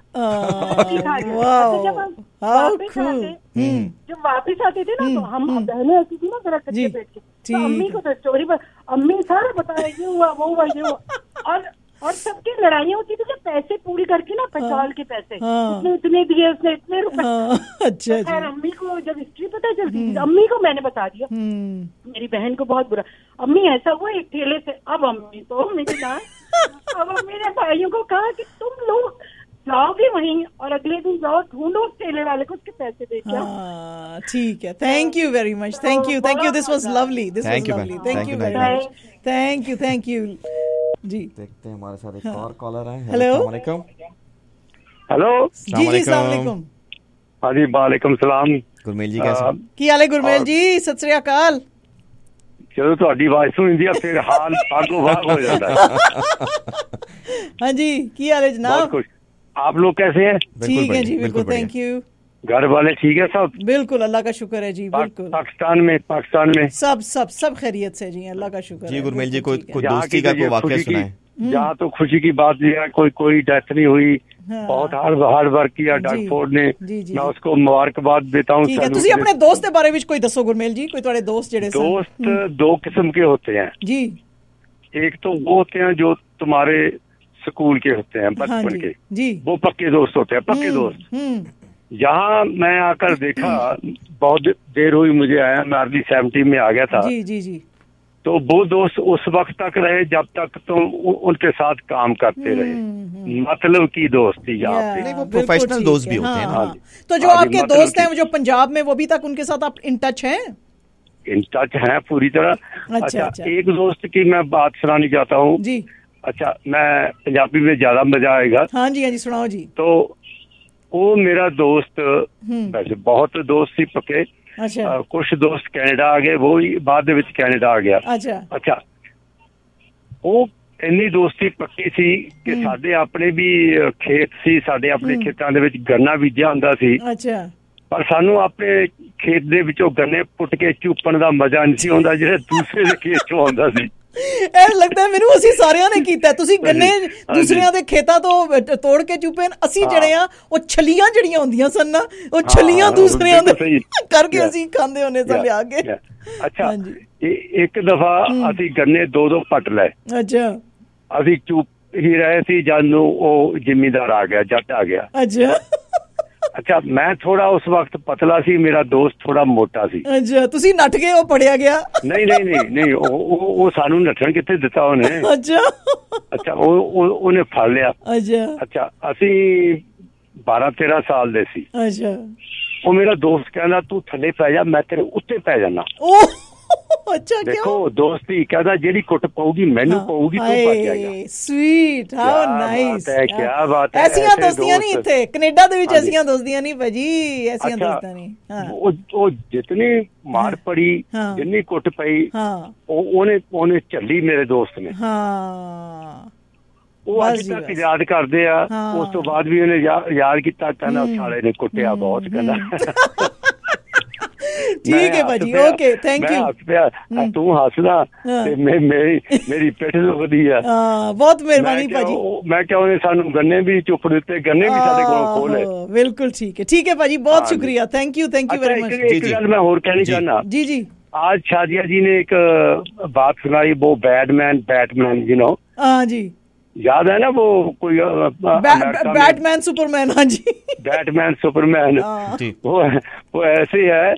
जब आते जब वापिस आते थे ना, तो हम बहने ऐसी थी ना जरा कच्चे पेट के, तो अम्मी को तो स्टोरी पर अम्मी सारा बताया, ये हुआ वो हुआ ये हुआ। और और सबकी लड़ाइयाँ होती थी जब पैसे पूरी करके ना, पेट्रोल के पैसे, उसने इतने दिए, उसने इतने रुपए। अच्छा। खैर अम्मी को जब हिस्ट्री पता चलती थी, अम्मी को मैंने बता दिया, मेरी बहन को बहुत बुरा, अम्मी ऐसा हुआ एक ठेले से। अब अम्मी तो मेरी ना, अब अम्मी ने भाइयों को कहा कि तुम लोग जाओगे वहीं और अगले दिन जाओ, ढूंढो उस ठेले वाले को, उसके पैसे दे के। ठीक है, thank you very much, thank you thank you, this was lovely, this was lovely, thank you very much, thank you thank you जी। देखते हैं हमारे साथ एक और कॉलर है। हेलो हेलो जी जी, अस्सलाम वालेकुम। हाँ जी, वालेकुम सलाम। गुरमेल जी कैसे की हाल है? गुरमेल जी सत श्री अकाल। चलो ਤੁਹਾਡੀ आवाज सुनी दी फिर हाल आगो भाग हो जाता है। हाँ जी, की हाल है जनाब? बहुत खुश। आप लोग कैसे हैं? ठीक है जी, बिल्कुल, थैंक यू। घर वाले ठीक है सब? बिल्कुल, अल्लाह का शुक्र है जी, बिल्कुल। पाकिस्तान में पाकिस्तान में सब सब सब खैरियत से जी, अल्लाह का शुक्र है जी। गुरमेल जी कोई कोई दोस्ती का कोई वाकया सुनाए? जहाँ तो खुशी की बात नहीं है, कोई कोई डेथ नहीं हुई। हाँ। बहुत हार्ड हार्ड वर्क किया डॉक्टर ने, मैं उसको मुबारकबाद देता हूँ। तुसी अपने दोस्त के बारे में कोई दसो गुरमेल जी, कोई तुम्हारे दोस्त जेडे दोस्त दो किस्म के होते हैं जी। एक तो वो होते हैं जो तुम्हारे स्कूल के होते हैं, बचपन हाँ के जी, वो पक्के दोस्त होते हैं, पक्के दोस्त। यहाँ मैं आकर देखा, बहुत देर हुई मुझे आया, मैं अर्ली सेवेंटी में आ गया था जी जी जी। तो वो दोस्त उस वक्त तक रहे जब तक तुम तो उनके साथ काम करते रहे, मतलब की दोस्ती यहाँ पे। वो प्रोफेशनल दोस्त भी होते हैं। हाँ। तो जो आपके दोस्त हैं जो पंजाब में, वो भी तक उनके साथ आप इन टच हैं? इन टच हैं पूरी तरह। अच्छा, अच्छा, अच्छा। एक दोस्त की मैं बात सुनानी चाहता हूँ जी। अच्छा, मैं पंजाबी में ज्यादा मजा आएगा। हाँ जी हाँ जी, सुनाओ जी। तो वो मेरा दोस्त, वैसे बहुत दोस्त ही पक्के। अच्छा। आ, कुछ दोस्त कैनेडा आ गए, वो ही बाद में कैनेडा आ गया। अच्छा अच्छा। ਉਹ ਇੰਨੀ ਦੋਸਤੀ ਪੱਕੀ ਸੀ ਕਿ ਸਾਡੇ ਆਪਣੇ ਵੀ ਖੇਤ ਸੀ, ਸਾਡੇ ਆਪਣੇ ਖੇਤਾਂ ਦੇ ਵਿੱਚ ਗੰਨਾ ਬੀਜਿਆ ਹੁੰਦਾ ਸੀ। ਅੱਛਾ। ਪਰ ਸਾਨੂੰ ਆਪਣੇ ਖੇਤ ਦੇ ਵਿੱਚੋਂ ਗੰਨੇ ਪੁੱਟ ਕੇ ਚੂਪਣ ਦਾ ਮਜ਼ਾ ਨਹੀਂ ਸੀ ਆਉਂਦਾ ਜਿਹੜਾ ਦੂਸਰੇ ਦੇ ਖੇਤ ਚੋਂ ਆਉਂਦਾ ਸੀ। ਐ ਲੱਗਦਾ ਮੈਨੂੰ ਅਸੀਂ ਸਾਰਿਆਂ ਨੇ ਕੀਤਾ। ਤੁਸੀਂ ਗੰਨੇ ਦੂਸਰਿਆਂ ਦੇ ਖੇਤਾਂ ਤੋਂ ਤੋੜ ਕੇ ਚੁੱਪੇ, ਅਸੀਂ ਜਿਹੜੇ ਆ ਉਹ ਛਲੀਆਂ ਜਿਹੜੀਆਂ ਹੁੰਦੀਆਂ ਸਨ ਨਾ, ਉਹ ਛਲੀਆਂ ਦੂਸਰਿਆਂ ਦੇ ਕਰਕੇ ਅਸੀਂ ਖਾਂਦੇ ਹੁੰਦੇ ਸਾਂ ਲਿਆ ਕੇ। ਅੱਛਾ, ਇੱਕ ਦਫਾ ਅਸੀਂ ਗੰਨੇ ਦੋ ਦੋ ਪੱਟ ਲਏ। ਅੱਛਾ, ਅਸੀਂ ਚੁੱਪ ਹੀ ਰਹੇ ਸੀ ਜਦ ਨੂੰ ਉਹ ਜ਼ਿਮੀਂਦਾਰ ਆ ਗਿਆ, ਜੱਟ ਆ ਗਿਆ। ਅੱਛਾ ਅੱਛਾ, ਮੈਂ ਥੋੜਾ ਉਸ ਵਕਤ ਪਤਲਾ ਸੀ, ਮੇਰਾ ਦੋਸਤ ਥੋੜਾ ਮੋਟਾ ਸੀ। ਅੱਛਾ, ਤੁਸੀਂ ਨੱਠ ਗਏ, ਉਹ ਪੜਿਆ ਗਿਆ? ਨਹੀਂ ਨਹੀਂ ਨਹੀਂ ਨਹੀਂ, ਉਹ ਉਹ ਸਾਨੂੰ ਨੱਠਣ ਕਿੱਥੇ ਦਿੱਤਾ ਉਹਨੇ। ਅੱਛਾ ਅੱਛਾ, ਉਹ ਉਹਨੇ ਫੜ ਲਿਆ। ਅੱਛਾ ਅੱਛਾ, ਅਸੀਂ ਬਾਰਾਂ ਤੇਰਾਂ ਸਾਲ ਦੇ ਸੀ। ਅੱਛਾ, ਉਹ ਮੇਰਾ ਦੋਸਤ ਕਹਿੰਦਾ ਤੂੰ ਥੱਲੇ ਪੈ ਜਾ, ਮੈਂ ਤੇਰੇ ਉੱਤੇ ਪੈ ਜਾਣਾ। ਅੱਛਾ, ਦੇਖੋ ਦੋਸਤੀ ਕਹਿੰਦਾ ਜਿਹੜੀ ਕੁੱਟ ਪਊਗੀ ਮੈਨੂੰ ਪਊਗੀ, ਤੂੰ ਭੱਜ ਜਾਏਗਾ। ਸਵੀਟ, ਹਾਊ ਨਾਈਸ ਹੈ, ਕੀ ਬਾਤ ਹੈ। ਐਸੀਆਂ ਦੋਸਤੀਆਂ ਨਹੀਂ ਇੱਥੇ ਕੈਨੇਡਾ ਦੇ ਵਿੱਚ, ਐਸੀਆਂ ਦੋਸਤੀਆਂ ਨਹੀਂ ਭਾਜੀ, ਐਸੀਆਂ ਦੋਸਤਾਂ ਨਹੀਂ। ਉਹ ਉਹ ਜਿਤਨੀ ਮਾਰ ਪੜੀ, ਜਿੰਨੀ ਕੁੱਟ ਪਈ, ਉਹ ਉਹਨੇ ਉਹਨੇ ਝੱਲੀ ਮੇਰੇ ਦੋਸਤ ਨੇ। ਹਾਂ, ਉਹ ਅੱਜ ਤੱਕ ਯਾਦ ਕਰਦੇ ਆ। ਉਸ ਤੋਂ ਬਾਅਦ ਵੀ ਉਹਨੇ ਯਾਦ ਕੀਤਾ, ਕਹਿੰਦਾ ਸਾਲੇ ਨੇ ਕੁੱਟਿਆ ਬਹੁਤ, ਕਹਿੰਦਾ। ਠੀਕ ਹੈ ਭਾਜੀ, ਓਕੇ, ਥੈਂਕ ਯੂ। ਹੱਸ ਪਿਆ, ਤੂੰ ਹੱਸਦਾ ਤੇ ਮੇਰੀ ਮੇਰੀ ਪਿੱਠ ਦੁਖਦੀ ਆ। ਹਾਂ, ਬਹੁਤ ਮਿਹਰਬਾਨੀ ਭਾਜੀ। ਮੈਂ ਕਿਹਾ ਉਹਨੇ ਸਾਨੂੰ ਗੰਨੇ ਵੀ ਚੁੱਪ ਦਿੱਤੇ, ਗੰਨੇ ਵੀ ਸਾਡੇ ਕੋਲ ਖੋਲੇ। ਬਿਲਕੁਲ ਠੀਕ ਹੈ, ਠੀਕ ਹੈ ਭਾਜੀ, बहुत शुक्रिया, thank you, thank you very much. एक गल मैं और कहनी चाहना। जी जी, आज शादिया जी ने एक बात सुनाई, वो बैडमैन बैटमैन, यू नो। हाँ जी, याद है ना वो कोई बैटमैन सुपरमैन? हाँ जी, बैटमैन सुपरमैन। वो वो ऐसे है,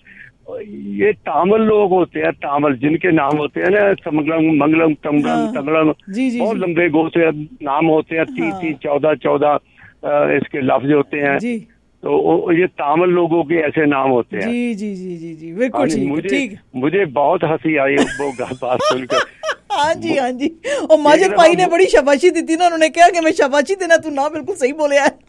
ये तामिल लोग होते हैं, तामिल जिनके नाम होते हैं ना, समगलम मंगलम तमगलम तगलम, बहुत लंबे गोसे नाम होते हैं, तीन तीन चौदह चौदह इसके लफ्ज होते हैं। तो ये तामिल लोगों के ऐसे नाम होते हैं। जी जी जी जी जी, बिल्कुल ठीक। मुझे मुझे बहुत हंसी आई वो बात सुनकर। हाँ जी हाँ जी, और माजिद भाई ने बड़ी शाबाशी दी थी ना, उन्होंने कहा कि मैं शाबाशी देना, तू ना बिल्कुल सही बोले है।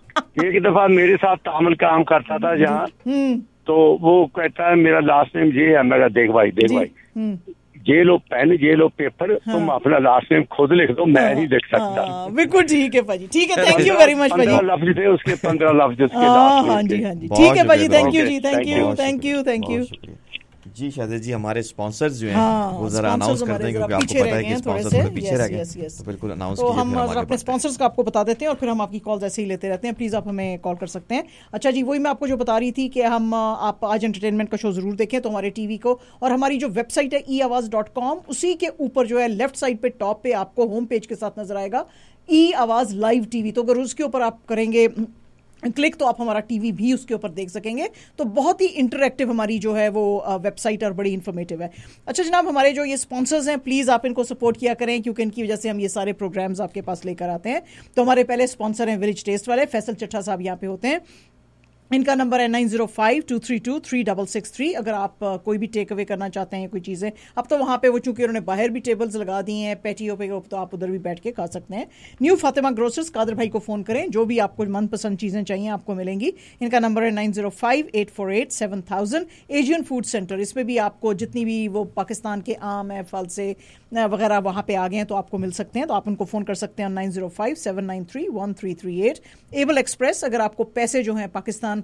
एक दफा मेरे साथ तामिल काम करता था जहाँ, तो वो कहता है मेरा लास्ट नेम ये है। मैं कहा देख भाई देख भाई, ये लो पेन, ये लो पेपर, तुम अपना लास्ट नेम खुद लिख दो, मैं नहीं लिख सकता। बिल्कुल ठीक है भाजी, ठीक है, थैंक यू वेरी मच भाजी। पंद्रह लफ्ज थे उसके, पंद्रह लफ्ज उसके। हाँ जी हाँ जी, ठीक है भाजी, थैंक यू जी, thank you thank you thank you. जी शादी जी, हमारे स्पॉन्सर्स जो हैं वो जरा अनाउंस कर दें, क्योंकि आपको पता है कि स्पॉन्सर्स थोड़े पीछे रह गए, तो बिल्कुल अनाउंस कीजिए। तो हम अपने स्पॉन्सर्स का आपको बता देते हैं और फिर हम आपकी कॉल्स ऐसे ही लेते रहते हैं, प्लीज़ आप हमें कॉल कर सकते हैं। अच्छा जी, वही मैं आपको जो बता रही थी कि हम आप आज एंटरटेनमेंट का शो ज़रूर देखें, तो हमारे टीवी को और हमारी जो वेबसाइट है ई आवाज़ डॉट कॉम, उसी के ऊपर जो है लेफ्ट साइड पे टॉप पे आपको होम पेज के साथ नजर आएगा ई आवाज़ लाइव टीवी। तो अगर उसके ऊपर आप करेंगे क्लिक तो आप हमारा टीवी भी उसके ऊपर देख सकेंगे। तो बहुत ही इंटरैक्टिव हमारी जो है वो वेबसाइट और बड़ी इन्फॉर्मेटिव है। अच्छा जनाब, हमारे जो ये स्पॉन्सर्स हैं, प्लीज़ आप इनको सपोर्ट किया करें, क्योंकि इनकी वजह से हम ये सारे प्रोग्राम्स आपके पास लेकर आते हैं। तो हमारे पहले स्पॉन्सर हैं विलेज टेस्ट वाले, फैसल चट्टा साहब यहाँ पे होते हैं। इनका नंबर है nine zero five two three two three double six three. अगर आप uh, कोई भी टेक अवे करना चाहते हैं कोई चीज़ें, अब तो वहाँ पे वो चूंकि उन्होंने बाहर भी टेबल्स लगा दी हैं पैटियो पे, तो आप उधर भी बैठ के खा सकते हैं। न्यू फातिमा ग्रोसर्स, कादर भाई को फ़ोन करें, जो भी आपको मनपसंद चीज़ें चाहिए आपको मिलेंगी। इनका नंबर है nine zero five eight four eight seven thousand. Asian food centre, इसमें भी आपको जितनी भी वो पाकिस्तान के आम है, फल से वगैरह वहाँ पे आ गए हैं तो आपको मिल सकते हैं। तो आप उनको फ़ोन कर सकते हैं nine zero five seven nine three one three three eight. Able express, अगर आपको पैसे जो हैं पाकिस्तान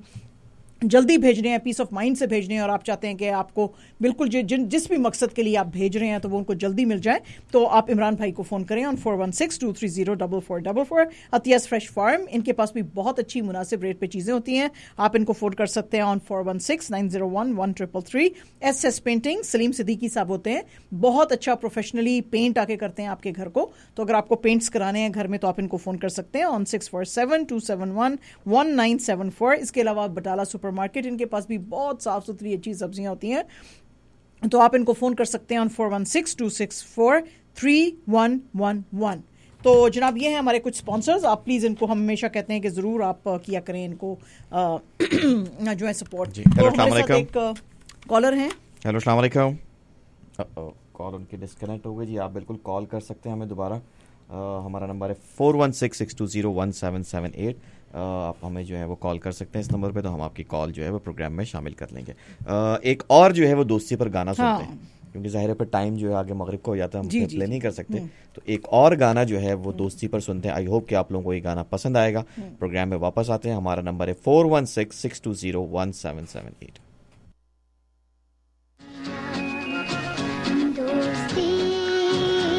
जल्दी भेजने हैं, पीस ऑफ माइंड से भेजने हैं, और आप चाहते हैं कि आपको बिल्कुल जिन जिस भी मकसद के लिए आप भेज रहे हैं तो वो उनको जल्दी मिल जाए, तो आप इमरान भाई को फ़ोन करें on four one six two three zero double four double four. अतियास फ्रेश फार्म, इनके पास भी बहुत अच्छी मुनासिब रेट पे चीज़ें होती हैं, आप इनको फ़ोन कर सकते हैं on four one six nine zero one one triple three. S S painting, Salim Siddiqui साहब होते हैं, बहुत अच्छा प्रोफेशनली पेंट आके करते हैं आपके घर को। तो अगर आपको पेंट्स कराने हैं घर में तो आप इनको फ़ोन कर सकते हैं on six four seven two seven one one nine seven four. इसके अलावा बटाला सुपर मार्केट, इनके पास भी बहुत साफ सुथरी अच्छी सब्जियां होती हैं, तो आप इनको फोन कर सकते हैं on four one six two six four three one one one. तो जनाब ये हैं हमारे कुछ स्पॉन्सर्स, आप प्लीज़ इनको हम हमेशा कहते हैं कि ज़रूर आप किया करें इनको आ, जो है सपोर्ट। तो हमारे साथ एक कॉलर हैं। हेलो अस्सलाम वालेकुम। कॉल उनकी डिस्कनेक्ट हो गई जी, आप बिल्कुल कॉल कर सकते हैं हमें दोबारा। हमारा नंबर है four one six six two zero one seven seven eight. आप हमें जो है वो कॉल कर सकते हैं इस नंबर पे, तो हम आपकी कॉल जो है वो प्रोग्राम में शामिल कर लेंगे। एक और जो है वो दोस्ती पर गाना सुनते हाँ। हैं, क्योंकि ज़ाहिर पर टाइम जो है आगे मगरिब को हो जाता है, हम प्ले नहीं कर सकते, तो एक और गाना जो है वो दोस्ती पर सुनते हैं। आई होप कि आप लोगों को ये गाना पसंद आएगा। प्रोग्राम में वापस आते हैं। हमारा नंबर है four one six six two zero one seven seven eight. Dosti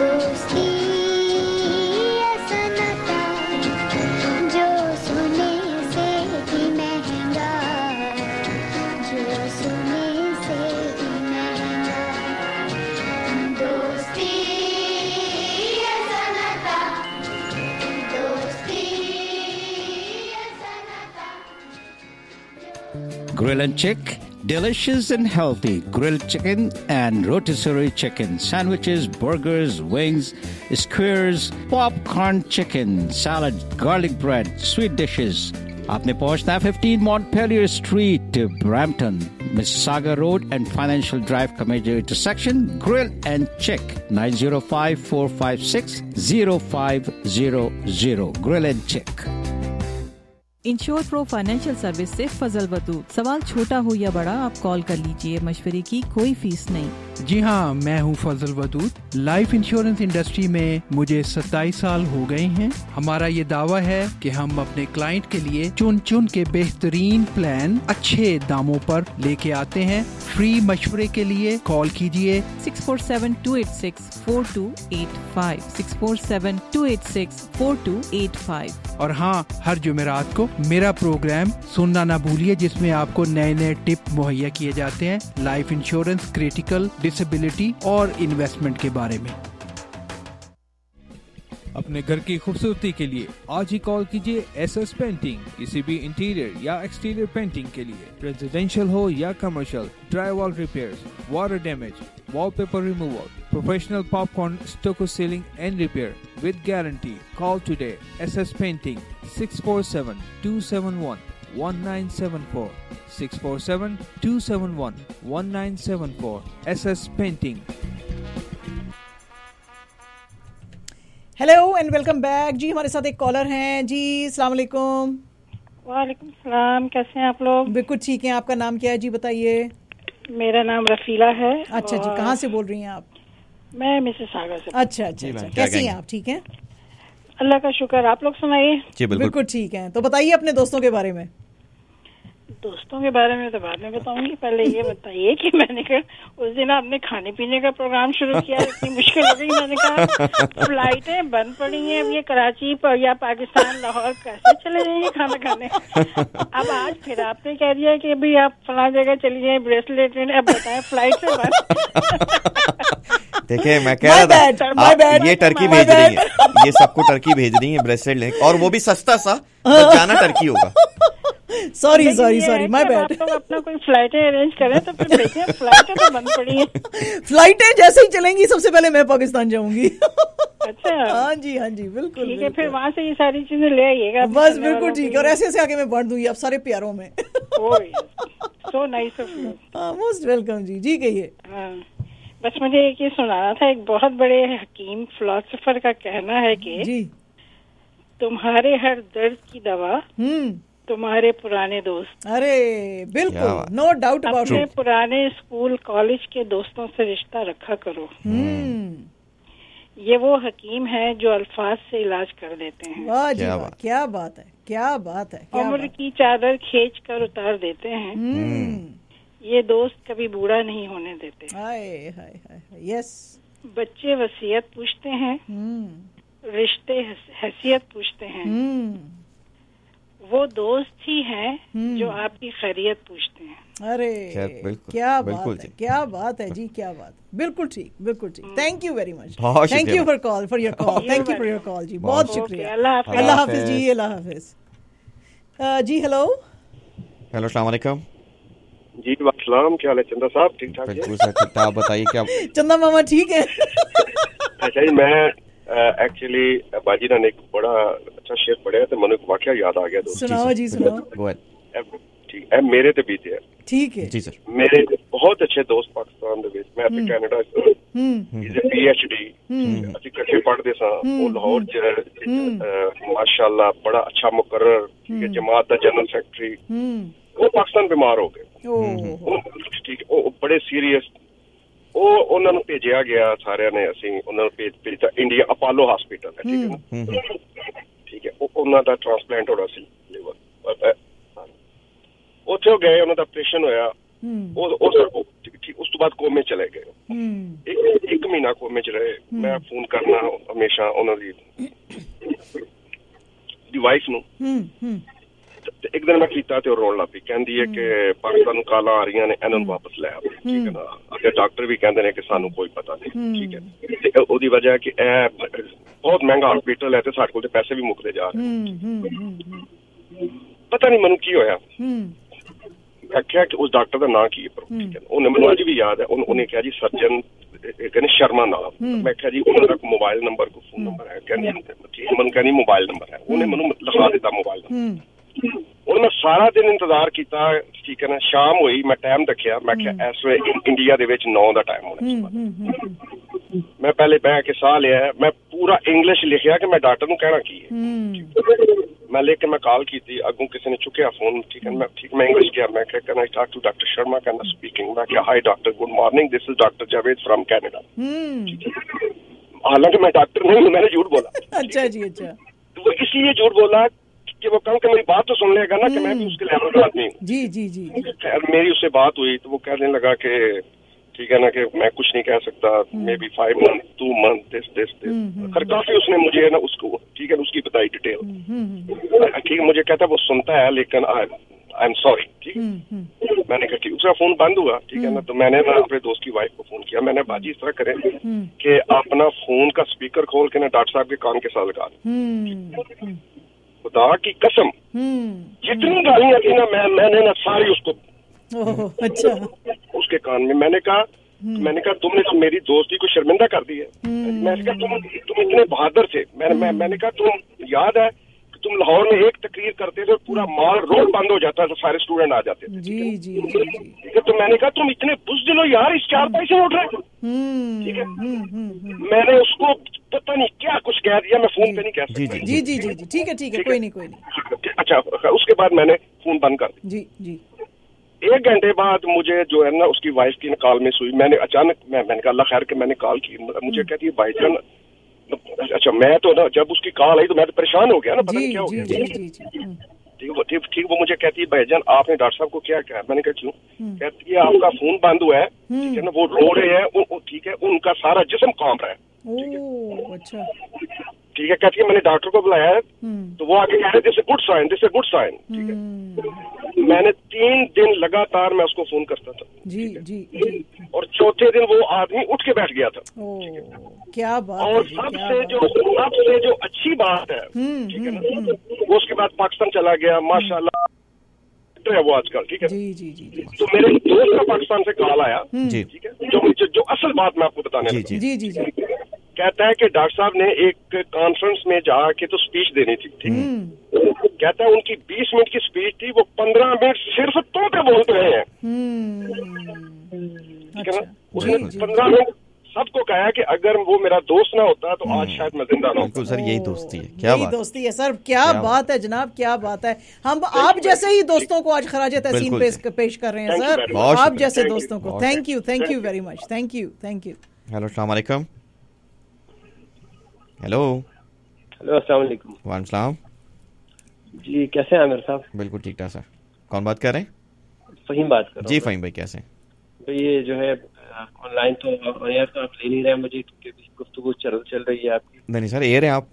Grill and Chick, delicious and healthy grilled chicken and rotisserie chicken, sandwiches, burgers, wings, skewers, popcorn chicken, salad, garlic bread, sweet dishes. आपने पहुंचना है fifteen Montpelier Street, Brampton, Mississauga Road and Financial Drive का major intersection. Grill and Chick, nine zero five, four five six, zero five zero zero. Grill and Chick. Insure pro financial service से फजल वदूद। सवाल छोटा हो या बड़ा, आप call कर लीजिए, मशवरे की कोई फीस नहीं। जी हाँ, मैं हूँ Fazal Wadood. Life insurance industry में मुझे सत्ताईस साल हो गए हैं। हमारा ये दावा है कि हम अपने क्लाइंट के लिए चुन चुन के बेहतरीन प्लान अच्छे दामों पर लेके आते हैं। फ्री मशवरे के लिए कॉल कीजिए six four seven two eight six four two eight five six four seven two eight six four two eight five. और हाँ, हर जुमेरात को मेरा प्रोग्राम सुनना ना भूलिए, जिसमें आपको नए नए टिप मुहैया किए जाते हैं लाइफ इंश्योरेंस, क्रिटिकल, डिसेबिलिटी और इन्वेस्टमेंट के बारे में। अपने घर की खूबसूरती के लिए आज ही कॉल कीजिए एस एस पेंटिंग। किसी भी इंटीरियर या एक्सटीरियर पेंटिंग के लिए, रेजिडेंशियल हो या commercial, dry wall repairs, water damage, wallpaper removal, professional popcorn, stucco ceiling and repair with guarantee. Call today. S S Painting six four seven, two seven one, one nine seven four six four seven, two seven one, one nine seven four. S S Painting. Hello and welcome back जी। हमारे साथ एक collar हैं जी। अस्सलाम वालेकुम। वालेकुम सलाम, कैसे हैं आप लोग? बिल्कुल ठीक हैं। आपका नाम क्या है जी, बताइए। मेरा नाम रफीला है। अच्छा जी, कहाँ से बोल रही हैं आप? मैं मिसिसागा से। अच्छा अच्छा अच्छा, कैसी हैं आप? ठीक हैं, अल्लाह का शुक्र। आप लोग सुनाइए। जी बिल्कुल ठीक है। तो बताइए अपने दोस्तों के बारे में। दोस्तों के बारे में तो बाद में बताऊंगी, पहले ये बताइए कि मैंने कहा उस दिन आपने खाने पीने का प्रोग्राम शुरू किया, इतनी मुश्किल हो गई। मैंने कहा फ्लाइटें बंद पड़ी हैं, अब ये कराची पर या पाकिस्तान लाहौर कैसे चले जाएंगे खाना खाने। अब आज फिर आपने कह दिया कि अभी आप फला जगह चली जाए ब्रेसलेट में, अब बताएं फ्लाइट से बंद। देखिए मैं कह रहा था आप ये टर्की भेज रही है, ये सबको टर्की भेज रही है ब्रेसलेट लेने, और वो भी सस्ता सा, जाना टर्की होगा। Sorry sorry sorry, my bad. आप अपना कोई फ्लाइटें अरेंज करें तो फिर देखिए, फ्लाइटें तो बंद पड़ी हैं। फ्लाइटें जैसे ही चलेंगी सबसे पहले मैं पाकिस्तान जाऊंगी। अच्छा, हाँ जी हाँ जी बिल्कुल ठीक है। फिर वहाँ से ये सारी चीजें ले आइएगा। बस बिल्कुल ठीक है, और ऐसे ऐसे आके मैं बांट दूंगी आप सारे प्यारों में। So nice of you. Most welcome जी। जी कहिए। बस मुझे एक ये सुनाना था। एक बहुत बड़े हकीम फिलोसोफर का कहना है कि जी, तुम्हारे हर दर्द की दवा तुम्हारे पुराने दोस्त। अरे बिल्कुल, नो डाउट अबाउट इट। अपने पुराने स्कूल कॉलेज के दोस्तों से रिश्ता रखा करो। ये वो हकीम है जो अल्फाज से इलाज कर देते हैं। वाह जी वाह, क्या बात है, क्या बात है। उम्र की चादर खींच कर उतार देते हैं। ये दोस्त कभी बूढ़ा नहीं होने देते। Hi hi hi, yes. बच्चे वसीयत पूछते हैं, रिश्ते हैसियत पूछते हैं। वो दोस्त ही हैं जो आपकी खैरियत पूछते हैं। अरे क्या बात है, क्या बात है जी, क्या बात। बिल्कुल ठीक, बिल्कुल ठीक। Thank you very much. Thank you for call, for your call. Thank you for your call जी, बहुत शुक्रिया। अल्लाह हाफिज जी, अल्लाह हाफिज जी। हेलो हेलो, अस्सलाम वालेकुम जी। वालेकुम, क्या हाल है चंदा साहब? ठीक ठाक है। आप बताइए क्या चंदा मामा ठीक है? अच्छा जी, मैं एक्चुअली बाजी ने एक बड़ा अच्छा शेर पढ़ा तो मैंने वाकया याद आ गया। सुनाओ जी, सुनाओ। ठीक है, मेरे ते बीते है। ठीक है जी सर। मेरे बहुत अच्छे दोस्त पाकिस्तान दे विच, मैं अपने कनाडा च पीएचडी ਅਸੀਂ ਇਕੱਠੇ ਪੜ੍ਹਦੇ ਸਾਂ। ਉਹ ਲਾਹੌਰ ਚ ਮਾਸ਼ਾਅੱਲਾ ਬੜਾ ਅੱਛਾ ਮੁਕਰਰ, ਠੀਕ ਹੈ, ਜਮਾਤ ਦਾ ਜਨਰਲ ਸੈਕਟਰੀ। ਉਹ ਪਾਕਿਸਤਾਨ ਬਿਮਾਰ ਹੋ ਗਏ। ਠੀਕ, ਉਹ ਬੜੇ ਸੀਰੀਅਸ। ਉਹ ਉਹਨਾਂ ਨੂੰ ਭੇਜਿਆ ਗਿਆ, ਸਾਰਿਆਂ ਨੇ ਅਸੀਂ ਉਹਨਾਂ ਨੂੰ ਭੇਜ ਭੇਜਤਾ ਇੰਡੀਆ ਅਪੋਲੋ ਹਸਪੀਟਲ ਹੈ। ਠੀਕ ਹੈ ਨਾ, ਠੀਕ ਹੈ। ਉਹਨਾਂ ਦਾ ਟ੍ਰਾਂਸਪਲਾਂਟ ਹੋਣਾ ਸੀ ਲਿਵਰ। ਉੱਥੇ ਉਹ ਗਏ, ਉਹਨਾਂ ਦਾ ਆਪਰੇਸ਼ਨ ਹੋਇਆ। ਉਹ ਉਹ ਠੀਕ ਉਸ ਤੋਂ ਬਾਅਦ ਕੋਮੇ ਚਲੇ ਗਏ ਇੱਕ ਇੱਕ ਮਹੀਨਾ ਕੋਮੇ ਚ ਰਹੇ ਮੈਂ ਫੋਨ ਕਰਨਾ ਹਮੇਸ਼ਾ ਉਹਨਾਂ ਦੀ ਦੀ ਵਾਈਫ ਨੂੰ ਤੇ ਇੱਕ ਦਿਨ ਮੈਂ ਕੀਤਾ ਤੇ ਉਹ ਰੋਣ ਲੱਗ ਪਈ ਕਹਿੰਦੀ ਹੈ ਕਿ ਪਾਕਿਸਤਾਨ ਨੂੰ ਕਾਲਾਂ ਆ ਰਹੀਆਂ ਨੇ ਇਹਨਾਂ ਨੂੰ ਵਾਪਸ ਲੈ ਆਓ ਠੀਕ ਹੈ ਨਾ ਅੱਗੇ ਡਾਕਟਰ ਵੀ ਕਹਿੰਦੇ ਨੇ ਕਿ ਸਾਨੂੰ ਕੋਈ ਪਤਾ ਨਹੀਂ ਠੀਕ ਹੈ ਤੇ ਉਹਦੀ ਵਜ੍ਹਾ ਕਿ ਇਹ ਬਹੁਤ ਮਹਿੰਗਾ ਹਸਪੀਟਲ ਹੈ ਤੇ ਸਾਡੇ ਕੋਲ ਤੇ ਪੈਸੇ ਵੀ ਮੁੱਕਦੇ ਜਾ ਰਹੇ ਪਤਾ ਨਹੀਂ ਮੈਨੂੰ ਕੀ ਹੋਇਆ ਮੈਂ ਕਿਹਾ ਕਿ ਉਸ ਡਾਕਟਰ ਦਾ ਨਾਂ ਕੀ ਹੈ ਠੀਕ ਹੈ ਉਹਨੇ ਮੈਨੂੰ ਅੱਜ ਵੀ ਯਾਦ ਹੈ ਉਹਨੇ ਕਿਹਾ ਜੀ ਸਰਜਨ ਕਹਿੰਦੇ ਸ਼ਰਮਾ ਨਾਲ ਮੈਂ ਕਿਹਾ ਜੀ ਉਹਨਾਂ ਦਾ ਮੋਬਾਈਲ ਨੰਬਰ ਕੋ ਫੋਨ ਨੰਬਰ ਹੈ ਕਹਿੰਦੀ ਮੈਨੂੰ ਕਹਿੰਦੀ ਮੋਬਾਈਲ ਨੰਬਰ ਹੈ ਉਹਨੇ ਮੈਨੂੰ ਲਿਖਾ ਦਿੱਤਾ ਮੋਬਾਈਲ ਨੰਬਰ ਹੁਣ ਮੈਂ ਸਾਰਾ ਦਿਨ ਇੰਤਜ਼ਾਰ ਕੀਤਾ ਠੀਕ ਹੈ ਨਾ ਸ਼ਾਮ ਹੋਈ ਮੈਂ ਟਾਈਮ ਦੇਖਿਆ ਮੈਂ ਕਿਹਾ ਇਸ ਵੇਲੇ ਇੰਡੀਆ ਦੇ ਵਿੱਚ ਨੌ ਦਾ ਟਾਈਮ ਹੋਣਾ ਮੈਂ ਪਹਿਲੇ ਬਹਿ ਕੇ ਸਾਹ ਲਿਆ ਮੈਂ ਪੂਰਾ ਇੰਗਲਿਸ਼ ਲਿਖਿਆ ਕਿ ਮੈਂ ਡਾਕਟਰ ਨੂੰ ਕਹਿਣਾ ਕੀ ਹੈ ਮੈਂ ਲਿਖ ਕੇ ਮੈਂ ਕਾਲ ਕੀਤੀ ਅੱਗੋਂ ਕਿਸੇ ਨੇ ਚੁੱਕਿਆ ਫੋਨ ਠੀਕ ਹੈ ਮੈਂ ਠੀਕ ਮੈਂ ਇੰਗਲਿਸ਼ ਕਿਹਾ ਮੈਂ ਕਿਹਾ can I talk to doctor Sharma ਕਹਿੰਦਾ ਸਪੀਕਿੰਗ ਮੈਂ ਕਿਹਾ hi doctor good morning this is doctor Javed from Canada हालांकि मैं डॉक्टर नहीं हूँ मैंने झूठ बोला अच्छा जी अच्छा तो इसलिए झूठ बोला कि वो कम कि मेरी बात तो सुन लेगा ना कि मैं भी उसके लेवल का आदमी हूँ जी जी जी मेरी उससे बात हुई तो वो कहने लगा कि ठीक है ना कि मैं कुछ नहीं कह सकता maybe five month two month this this this खैर काफी उसने मुझे ना उसको ठीक है उसकी बताई डिटेल ठीक है मुझे कहता है वो सुनता है लेकिन आई आई एम सॉरी ठीक है मैंने कहा ठीक उसका फोन बंद हुआ ठीक है ना तो मैंने ना अपने दोस्त की वाइफ को फोन किया मैंने बाजी इस तरह करें कि अपना फोन का स्पीकर खोल के ना डॉक्टर साहब के कान के साथ लगा दें खुदा की कसम जितनी गालियां थी ना मैं मैंने ना सारी उसको अच्छा उसके कान में मैंने कहा मैंने कहा तुमने तो मेरी दोस्ती को शर्मिंदा कर दी है मैंने कहा तुम तुम इतने बहादुर थे मैंने मैं, मैंने कहा तुम याद है कि तुम लाहौर में एक तकरीर करते थे पूरा माल रोड बंद हो जाता था सारे स्टूडेंट आ जाते थे जी जी ठीक है तो मैंने कहा तुम इतने बुज़दिल हो यार इस चार पैसे उठ रहे ठीक है मैंने उसको पता नहीं क्या कुछ कह दिया मैं फोन पे नहीं कह सकता जी जी जी जी ठीक है ठीक है कोई नहीं कोई नहीं अच्छा उसके बाद मैंने फोन बंद कर दिया जी जी एक घंटे बाद मुझे जो है ना उसकी वाइफ की कॉल मिस हुई मैंने अचानक मैं मैंने कहा अल्लाह खैर के मैंने कॉल की मुझे कहती है भाईजान अच्छा मैं तो ना जब उसकी कॉल आई तो मैं तो परेशान हो गया ना पता नहीं क्या हो गया ठीक है ठीक ठीक वो मुझे कहती है भाईजान आपने डॉक्टर साहब को क्या कहा मैंने कहा क्यों कहती है आपका फोन बंद हुआ है ठीक है ना वो रो रहे हैं ठीक है उनका सारा जिस्म कांप रहा है अच्छा ठीक है कहती है मैंने डॉक्टर को बुलाया है तो वो आके कह रहे this a good sign this a good sign ठीक है मैंने तीन दिन लगातार मैं उसको फोन करता था जी जी और चौथे दिन वो आदमी उठ के बैठ गया था क्या बात और सबसे जो सबसे जो अच्छी बात है ठीक है ना वो उसके बाद पाकिस्तान चला गया माशाल्लाह है वो आजकल ठीक है जी जी जी तो मेरे दोस्त का पाकिस्तान से कॉल आया ठीक है जो जो, जो असल बात मैं आपको बताने जी जी जी जी कहता है कि डॉक्टर साहब ने एक कॉन्फ्रेंस में जाके तो स्पीच देनी थी ठीक है कहता है उनकी बीस मिनट की स्पीच थी वो पंद्रह मिनट सिर्फ तो पे बोलते रहे हैं ठीक है ना उसने पंद्रह मिनट सबको कहा कि अगर वो मेरा दोस्त ना होता तो आज शायद मैं जिंदा ना होता। बिल्कुल सर यही दोस्ती है क्या बात दोस्ती है सर क्या बात है जनाब क्या बात है हम आप जैसे ही दोस्तों को आज खराज तहसीन पेश पेश कर रहे हैं सर आप जैसे दोस्तों को thank you thank you very much thank you thank you hello अस्सलाम वालेकुम हेलो हेलो अस्सलाम वालेकुम वालेकुम सलाम जी कैसे हैं आमिर साहब बिल्कुल ठीक ठाक सर कौन बात कर रहे हैं फहीम बात कर रहा हूं जी फहीम भाई कैसे हैं तो ये जो है ऑनलाइन तो यार तो आप ले नहीं रहे मुझे क्योंकि गुफ्तगू चल चल रही है आपकी नहीं सर एयर है आप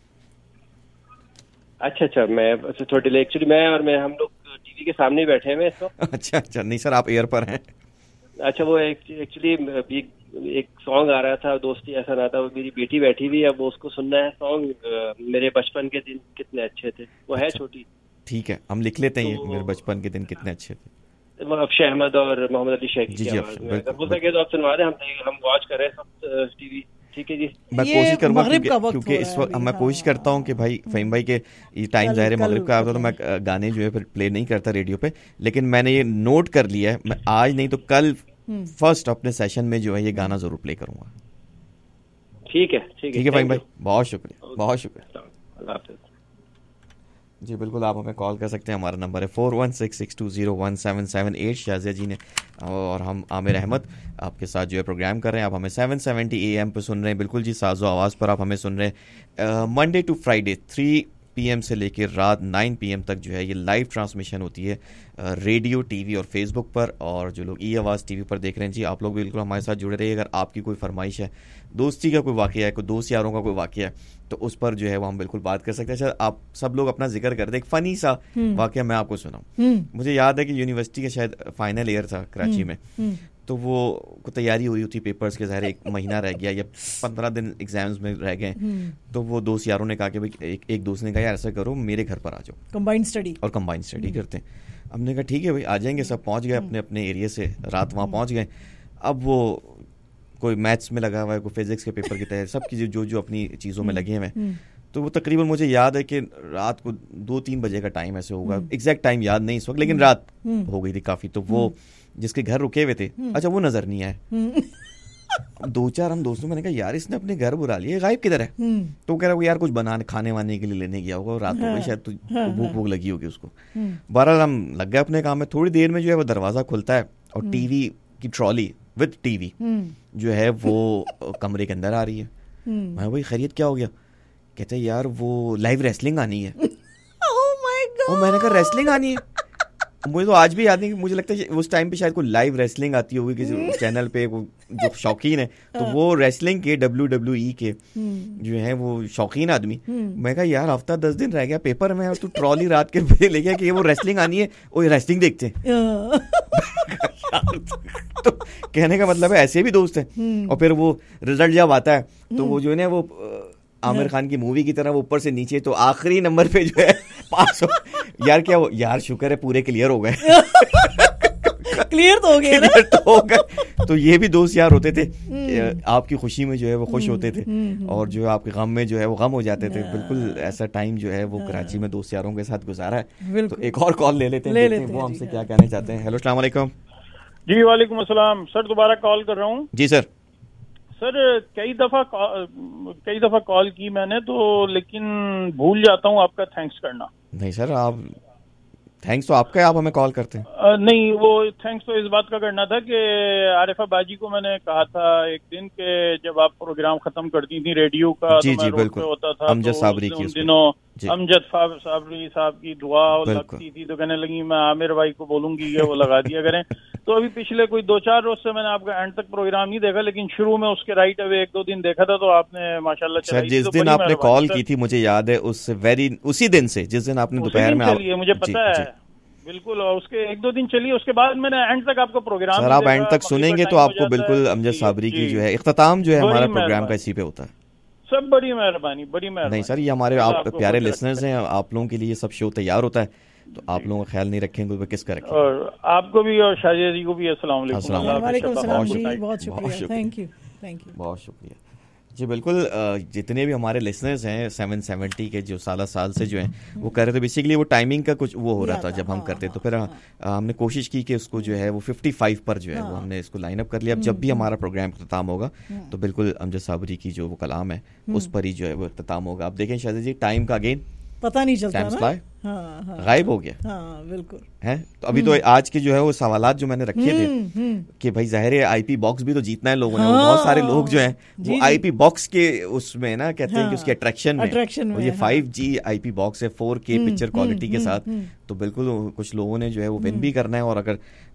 अच्छा अच्छा मैं अच्छा थोड़ी एक्चुअली मैं और मैं हम लोग टीवी के सामने बैठे हुए इसको अच्छा अच्छा नहीं सर आप एयर पर हैं अच्छा वो एक्चुअली एक, एक सॉन्ग आ रहा था दोस्ती ऐसा रहा था वो मेरी बेटी बैठी हुई अब वो उसको सुनना है सॉन्ग मेरे बचपन के दिन कितने अच्छे थे वो है छोटी ठीक है हम लिख लेते हैं मेरे बचपन के दिन कितने अच्छे थे अफशा अहमद और मोहम्मद अली शेख की आवाज में अगर हो सके तो आप सुनवा दें हम हम वॉच कर रहे हैं सब टीवी ठीक है जी मैं कोशिश करूंगा क्योंकि, क्योंकि इस वक्त मैं कोशिश करता हूं कि भाई फहीम भाई के ये टाइम ज़ाहिर है मगरिब का आता तो मैं गाने जो है फिर प्ले नहीं करता रेडियो पे लेकिन मैंने ये नोट कर लिया है मैं आज नहीं तो कल फर्स्ट अपने सेशन में जो है ये गाना जरूर प्ले करूंगा ठीक है ठीक है फहीम भाई बहुत शुक्रिया बहुत शुक्रिया अल्लाह हाफ़िज़ जी बिल्कुल आप हमें कॉल कर सकते हैं हमारा नंबर है four one six six two zero one seven seven eight Shazia ji ने और हम आमिर अहमद आपके साथ जो है प्रोग्राम कर रहे हैं आप हमें सेवन सेवेंटी ए एम पर सुन रहे हैं बिल्कुल जी साजो आवाज़ पर आप हमें सुन रहे हैं Monday to Friday three P M से लेकर रात नाइन पी एम तक जो है ये लाइव ट्रांसमिशन होती है रेडियो, टीवी और फेसबुक पर। और जो लोग ई आवाज़ टीवी पर देख रहे हैं जी, आप लोग बिल्कुल हमारे साथ जुड़े रहिए। अगर आपकी कोई फरमाइश है, दोस्ती का कोई वाक़या है, कोई दोस्त यारों का कोई वाक़या है, तो उस पर जो है वो हम बिल्कुल बात कर सकते हैं। अच्छा, आप सब लोग अपना जिक्र करते हैं, एक फ़नी सा वाक़या मैं आपको सुनाऊँ। मुझे याद है कि यूनिवर्सिटी का शायद फाइनल ईयर था कराची में, तो वो को तैयारी हो रही थी पेपर्स के, ज़ाहिर एक महीना रह गया या पंद्रह दिन एग्जाम्स में रह गए। तो वो दोस्त यारों ने कहा कि भाई एक, एक दोस्त ने कहा यार ऐसा करो मेरे घर पर आ जाओ, कंबाइंड स्टडी और कंबाइंड स्टडी करते हैं। हमने कहा ठीक है भाई आ जाएंगे। सब पहुंच गए अपने अपने एरिया से, रात वहाँ पहुंच गए। अब वो कोई मैथ्स में लगा हुआ है, कोई फिजिक्स के पेपर की तैयारी, सब की जो जो अपनी चीज़ों में लगे हुए हैं। तो वो तकरीबन मुझे याद है कि रात को दो तीन बजे का टाइम ऐसे होगा, एग्जैक्ट टाइम याद नहीं इस वक्त, लेकिन रात हो गई थी काफ़ी। तो वो जिसके घर रुके हुए थे, अच्छा वो नजर नहीं आए। दो चार हम दोस्तों, मैंने कहा यार इसने अपने घर बुला लिया, गायब किधर है? तो कह रहा वो यार कुछ बनाने खाने वाने के लिए लेने गया होगा, रात हो गई शायद, तो भूख भूख लगी होगी उसको। बहरहाल हम लग गए अपने काम में। थोड़ी देर में जो है वो दरवाजा खुलता है और टीवी की ट्रॉली विद टीवी जो है वो कमरे के अंदर आ रही है। मैं भाई खैरियत क्या हो गया? कहते हैं यार वो लाइव रेसलिंग आनी है। Oh my God. मैंने कहा रेसलिंग आनी है? मुझे तो आज भी याद नहीं, मुझे लगता है उस टाइम पे शायद कोई लाइव रेसलिंग आती होगी किसी चैनल पे, वो जो शौकीन है तो वो रेसलिंग के डब्ल्यू डब्ल्यू ई के जो है वो शौकीन आदमी। मैं कहा यार हफ्ता दस दिन रह गया पेपर में और तू ट्रॉली रात के बजे ले गया कि ये वो रेसलिंग आनी है, वो रेसलिंग देखते हैं। तो कहने का मतलब है ऐसे भी दोस्त हैं। और फिर वो रिजल्ट जब आता है तो वो जो है ना वो आमिर खान की मूवी की तरह वो ऊपर से नीचे, तो आखिरी नंबर पे जो है पास हो। यार क्या वो, यार शुक्र है पूरे क्लियर हो गए। क्लियर तो हो गए ना? तो हो गए। तो ये भी दोस्त यार होते थे, आपकी खुशी में जो है वो खुश होते थे और जो आपके गम में जो है वो गम हो जाते थे। बिल्कुल ऐसा टाइम जो है वो कराची में दोस्त यारों के साथ गुजारा है। तो एक और कॉल ले लेते हैं, देखते हैं वो हमसे क्या कहना चाहते हैं। हेलो, अस्सलाम वालेकुम। जी वालेकुम अस्सलाम सर, दोबारा कॉल कर रहा हूँ। जी सर। सर कई दफा कई दफा कॉल की मैंने तो, लेकिन भूल जाता हूँ आपका थैंक्स करना। नहीं सर, आप थैंक्स तो आपका है, आप हमें कॉल करते हैं। आ, नहीं, वो थैंक्स तो इस बात का करना था कि आरिफा बाजी को मैंने कहा था एक दिन के जब आप प्रोग्राम खत्म करती थी रेडियो का, जी तो जी बिल्कुल होता था, अमजद साबरी की उन दिनों अमजद साबरी साहब की दुआ लगती थी, तो कहने लगी मैं आमिर भाई को बोलूंगी कि वो लगा दिया करें। तो अभी पिछले कोई दो चार रोज से मैंने आपका एंड तक प्रोग्राम नहीं देखा, लेकिन शुरू में उसके राइट अवे एक दो दिन देखा था, तो आपने माशाल्लाह चलाई। जिस दिन आपने कॉल की थी मुझे याद है, उस वेरी उसी दिन से जिस दिन आपने दोपहर में चलिए मुझे पता है बिल्कुल, और उसके एक दो दिन चलिए, उसके बाद मैंने एंड तक आपका प्रोग्राम। सर आप एंड तक सुनेंगे तो आपको बिल्कुल अमजद साबरी की जो है इख्तिताम जो है हमारा प्रोग्राम का इसी पे होता है। सब बड़ी मेहरबानी, बड़ी मेहरबानी। नहीं सर, ये हमारे आप प्यारे लिसनर्स हैं, आप लोगों के लिए सब शो तैयार होता है, तो आप लोगों का ख्याल नहीं रखेंगे तो किसका रखेंगे। और आपको भी और शाजिया जी को भी अस्सलाम वालेकुम। वालेकुम सलाम जी, बहुत शुक्रिया, थैंक यू थैंक यू बहुत शुक्रिया जी। बिल्कुल, जितने भी हमारे लिसनर्स हैं सेवन सेवेंटी के जो साल साल से जो हैं वो कर रहे थे, बेसिकली वो टाइमिंग का कुछ वो हो रहा था जब हम करते, तो फिर हमने कोशिश की कि उसको जो है वो फिफ्टी फाइव पर जो है वो हमने इसको लाइन अप कर लिया। अब जब भी हमारा प्रोग्राम इख्तिताम होगा तो बिल्कुल अमजद साबरी की जो वो कलाम है उस पर ही जो है वो इख्तिताम होगा। आप देखें शायद जी टाइम का अगेन पता नहीं चलता ना, हाँ, हाँ, गायब हो गया। हाँ, बिल्कुल है। तो अभी तो आज के जो है वो सवालात जो मैंने रखे थे कि भाई जाहिर है आईपी बॉक्स भी तो जीतना है लोगों ने। हाँ, बहुत सारे लोग जो हैं वो आईपी बॉक्स के उसमें ना कहते हैं कि उसके अट्रैक्शन में, अट्रैक्शन में ये फाइव जी आईपी बॉक्स है फोर के पिक्चर क्वालिटी के साथ, तो बिल्कुल कुछ लोगों ने जो है वो विन भी करना है। और अगर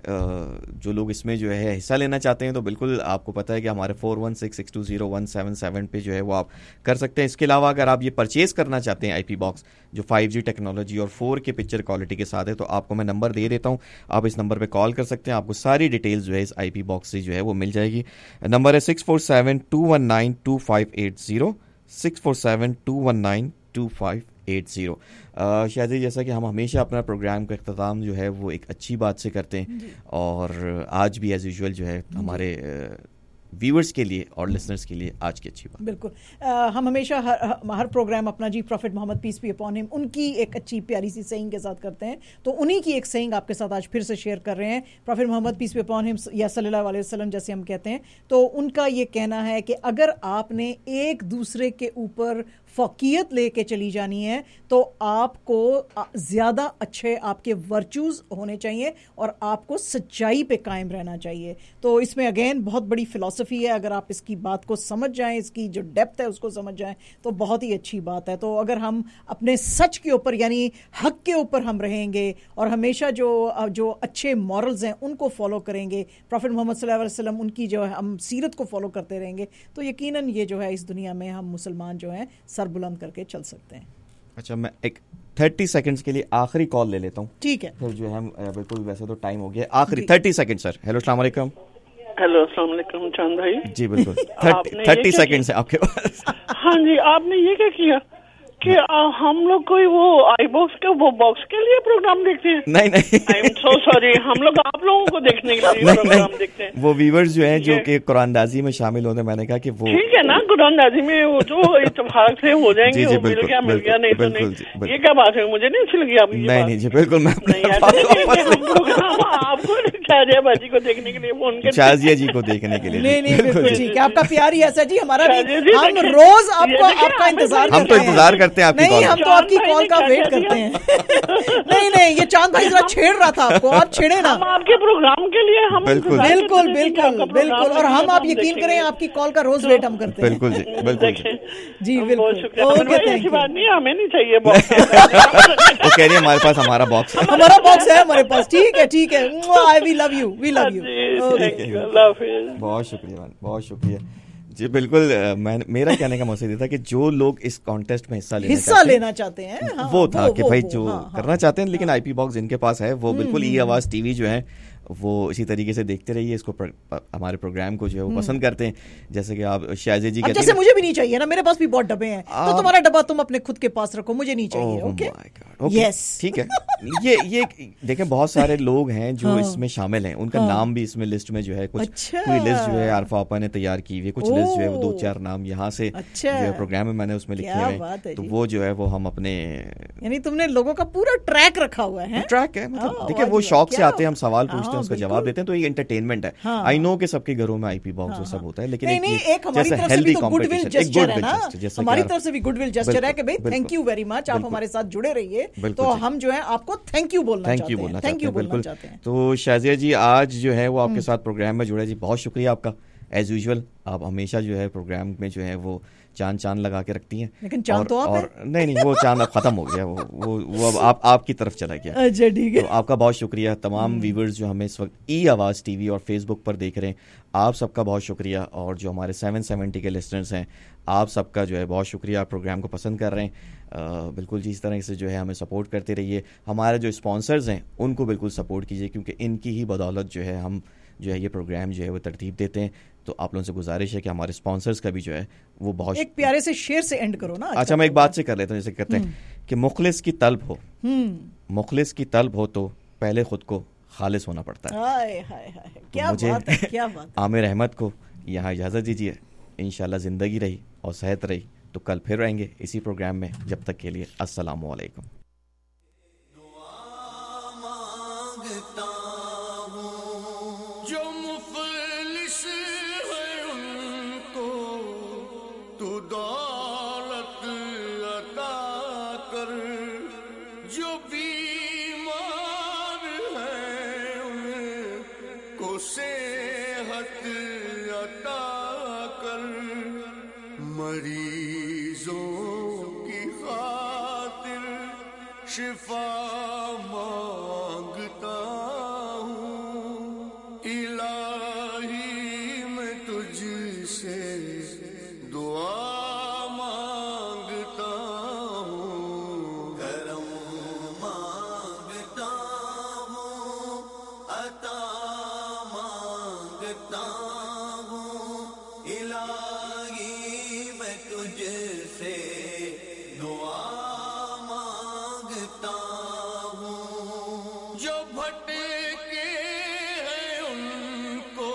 जो लोग इसमें जो है हिस्सा लेना चाहते हैं तो बिल्कुल आपको पता है कि हमारे four one six six two zero one seven seven पे जो है वो आप कर सकते हैं। इसके अलावा अगर आप ये परचेज करना चाहते हैं आईपी बॉक्स जो फाइव जी टेक्नोलॉजी और फोर के पिक्चर क्वालिटी के साथ है, तो आपको मैं नंबर दे देता हूँ, आप इस नंबर पे कॉल कर सकते हैं, आपको सारी डिटेल्स जो है इस आईपी बॉक्स से जो है वो मिल जाएगी। नंबर है six four seven two one nine two five eight zero six four seven two one nine two five eight zero. शायद जैसा कि हम हमेशा अपना प्रोग्राम का इख्तिताम जो है वो एक अच्छी बात से करते हैं, और आज भी एज यूजुअल जो है हमारे व्यूअर्स के लिए और लिसनर्स के लिए आज की अच्छी बात। बिल्कुल, आ, हम हमेशा हर, हर प्रोग्राम अपना जी prophet Mohammad peace be upon him उनकी एक अच्छी प्यारी सी सेइंग के साथ करते हैं, तो उन्हीं की एक सेइंग आपके साथ आज फिर से शेयर कर रहे हैं। Prophet Mohammad peace be upon him या सल्लल्लाहु अलैहि वसल्लम जैसे हम कहते हैं, तो उनका ये कहना है कि अगर आपने एक दूसरे के ऊपर फ़ौक़ियत लेके चली जानी है तो आपको ज़्यादा अच्छे आपके वर्चूज़ होने चाहिए और आपको सच्चाई पे कायम रहना चाहिए। तो इसमें अगेन बहुत बड़ी फिलॉसफी फिलॉसफी है, अगर आप इसकी बात को समझ जाएं, इसकी जो डेप्थ है उसको समझ जाएं, तो बहुत ही अच्छी बात है। तो अगर हम अपने सच के ऊपर यानी हक के ऊपर हम रहेंगे और हमेशा जो जो अच्छे मॉरल्स हैं उनको फॉलो करेंगे, प्रॉफिट मोहम्मद सल्लल्लाहु अलैहि वसल्लम उनकी जो है हम सीरत को फॉलो करते रहेंगे, तो यकीनन ये जो है इस दुनिया में हम मुसलमान जो हैं सर बुलंद करके चल सकते हैं। अच्छा, मैं एक थर्टी सेकंड्स के लिए आखिरी कॉल ले लेता हूँ, ठीक है? फिर जो है हम बिल्कुल, वैसे तो टाइम हो गया, आखिरी थर्टी सेकंड सर। हेलो, अस्सलाम वालेकुम। हेलो, अस्सलाम वालेकुम चांद भाई। जी बिल्कुल, थर्टी सेकंड है आपके पास। हाँ जी, आपने ये क्या किया कि आ, हम लोग कोई वो आई बॉक्स के वो बॉक्स के लिए प्रोग्राम देखते हैं? नहीं नहीं, आई एम सो सॉरी, हम लोग आप लोगों को देखने के लिए नहीं, प्रोग्राम नहीं, देखते हैं। वो व्यूवर्स जो हैं जो कि कुरानदाजी में शामिल होते हैं, मैंने कहा कि वो ठीक है ना, कुरानदाजी में वो जो इत्तेफाक से हो जाएंगे, वो मिल गया मिल गया, नहीं तो नहीं। ये क्या बात है, मुझे नहीं अच्छी लगी आप? नहीं नहीं जी बिल्कुल, मैं आपको शाजिया बाजी को देखने के लिए फोन कर, शाजिया जी को देखने के लिए। नहीं नहीं बिल्कुल ठीक है, आपका प्यार ही ऐसा जी, हमारा हम रोज आपको आपका इंतजार, हम तो इंतजार करते हैं आपकी कॉल, तो आपकी कॉल का वेट करते हैं। नहीं नहीं, ये चांद भाई जरा छेड़ रहा था आपको, आप छेड़े ना। हम आपके प्रोग्राम के लिए हम बिल्कुल बिल्कुल बिल्कुल बिल्कुल, और हम आप यकीन करें आपकी कॉल का रोज वेट हम करते हैं। बिल्कुल जी बिल्कुल जी बिल्कुल, ओके, ऐसी बात नहीं, हमें नहीं चाहिए बॉक्स। वो कह रही है हमारे पास हमारा बॉक्स है, हमारा बॉक्स है हमारे पास, ठीक है ठीक है, I we love you, we love you. बहुत शुक्रिया, बहुत शुक्रिया जी। बिल्कुल, मैं मेरा कहने का मकसद ये था कि जो लोग इस कॉन्टेस्ट में हिस्सा लेना हिस्सा चाहते लेना चाहते हैं, हाँ, वो था वो, कि वो, भाई वो, जो हाँ, करना हाँ, चाहते हैं, लेकिन आईपी बॉक्स जिनके पास है वो बिल्कुल ई आवाज टीवी जो है वो इसी तरीके से देखते रहिए, इसको प्र, हमारे प्रोग्राम को जो है वो पसंद करते हैं, जैसे कि आप शाहजी जी कहते हैं। जैसे मुझे भी नहीं चाहिए ना, मेरे पास भी बहुत डब्बे हैं, तो तुम्हारा डब्बा तुम अपने खुद के पास रखो, मुझे नहीं चाहिए। ओके, यस, ठीक है। ये ये देखें, बहुत सारे लोग हैं जो हाँ, इसमें शामिल हैं, उनका हाँ, नाम भी इसमें लिस्ट में जो है कुछ, अच्छा, कोई लिस्ट जो है आरफा आपा ने तैयार की हुई है, कुछ लिस्ट जो है वो दो चार नाम यहाँ से अच्छा, जो है प्रोग्राम में मैंने उसमें लिखे हुए, तो वो जो है वो हम अपने, यानी तुमने लोगों का पूरा ट्रैक रखा हुआ है। ट्रैक है, मतलब देखिए वो शौक से आते हैं, हम सवाल पूछते हैं, उसका जवाब देते हैं, तो ये एंटरटेनमेंट है। आई नो कि सबके घरों में आईपी बॉक्स वो सब होता है, लेकिन एक हमारी तरफ से भी तो गुडविल जेस्चर है ना, हमारी तरफ से भी गुडविल जेस्चर है कि भाई थैंक यू वेरी मच, आप हमारे साथ जुड़े रहिए, तो हम जो है आपको थैंक यू बोलना चाहते हैं, थैंक यू बोलना चाहते हैं। तो शाजिया जी आज जो है वो आपके साथ प्रोग्राम में जुड़े जी, बहुत शुक्रिया आपका। एज यूजुअल आप हमेशा जो है प्रोग्राम में जो है वो चांद चांद लगा के रखती हैं, लेकिन चांद और, तो आप और नहीं नहीं वो चांद अब खत्म हो गया, वो वो वो अब आप आपकी तरफ चला गया। अच्छा ठीक है, तो आपका बहुत शुक्रिया। तमाम व्यूवर्स जो हमें इस वक्त ई आवाज़ टीवी और फेसबुक पर देख रहे हैं, आप सबका बहुत शुक्रिया, और जो हमारे सेवन सेवेंटी के लिसनर्स हैं, आप सबका जो है बहुत शुक्रिया, आप प्रोग्राम को पसंद कर रहे हैं। आ, बिल्कुल जी, इस तरह से जो है हमें सपोर्ट करते रहिए। हमारे जो स्पॉन्सर्स हैं उनको बिल्कुल सपोर्ट कीजिए, क्योंकि इनकी ही बदौलत जो है हम जो है ये प्रोग्राम जो है वो तरतीब देते हैं। तो आप लोगों से गुजारिश है कि हमारे स्पॉन्सर्स का भी जो है वो बहुत, एक प्यारे से शेर से एंड करो ना। अच्छा, मैं एक बात से कर लेता हूँ, जैसे कहते हैं कि मुखलिस की तलब हो, मुखलिस की तलब हो तो पहले खुद को खालिस होना पड़ता है। हाय हाय हाय, क्या मुझे बात है, क्या बात है। आमिर अहमद को यहाँ इजाज़त दीजिए, इंशाल्लाह ज़िंदगी रही और सेहत रही तो कल फिर रहेंगे इसी प्रोग्राम में। जब तक के लिए अस्सलामु अलैकुम। जो मुफलिस है उनको तू दौलत अता कर, जो बीमार है उनको सेहत अता कर, मरीजों की खातिर शिफा मांगता हूँ, इलाही मैं तुझसे दुआ मांगता हूँ, करम मांगता हूँ, अता मांगता हूँ, इलाही मैं तुझसे दुआ मांगता हूँ, जो भटके हैं उनको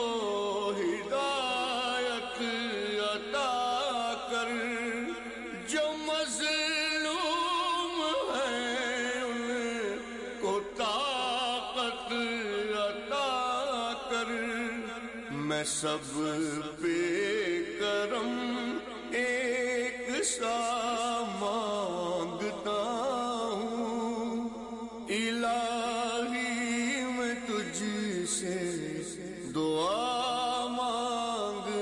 हिदायत अता कर, जो मज़लूम हैं उनको ताकत अता कर, मैं सब पे करम एक सा मांगता हूँ, इलाही मैं तुझसे दुआ मांग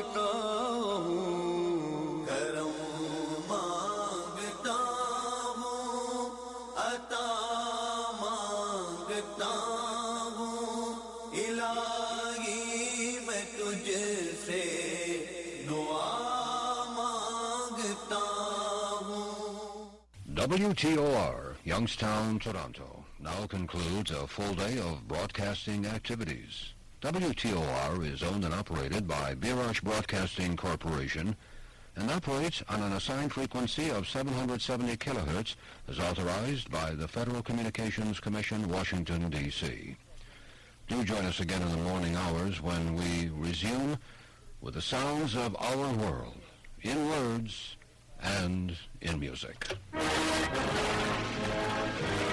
W T O R, Youngstown, Toronto, now concludes a full day of broadcasting activities. W T O R is owned and operated by Virash Broadcasting Corporation and operates on an assigned frequency of seven hundred seventy kilohertz as authorized by the Federal Communications Commission, Washington, D C Do join us again in the morning hours when we resume with the sounds of our world, in words and in music.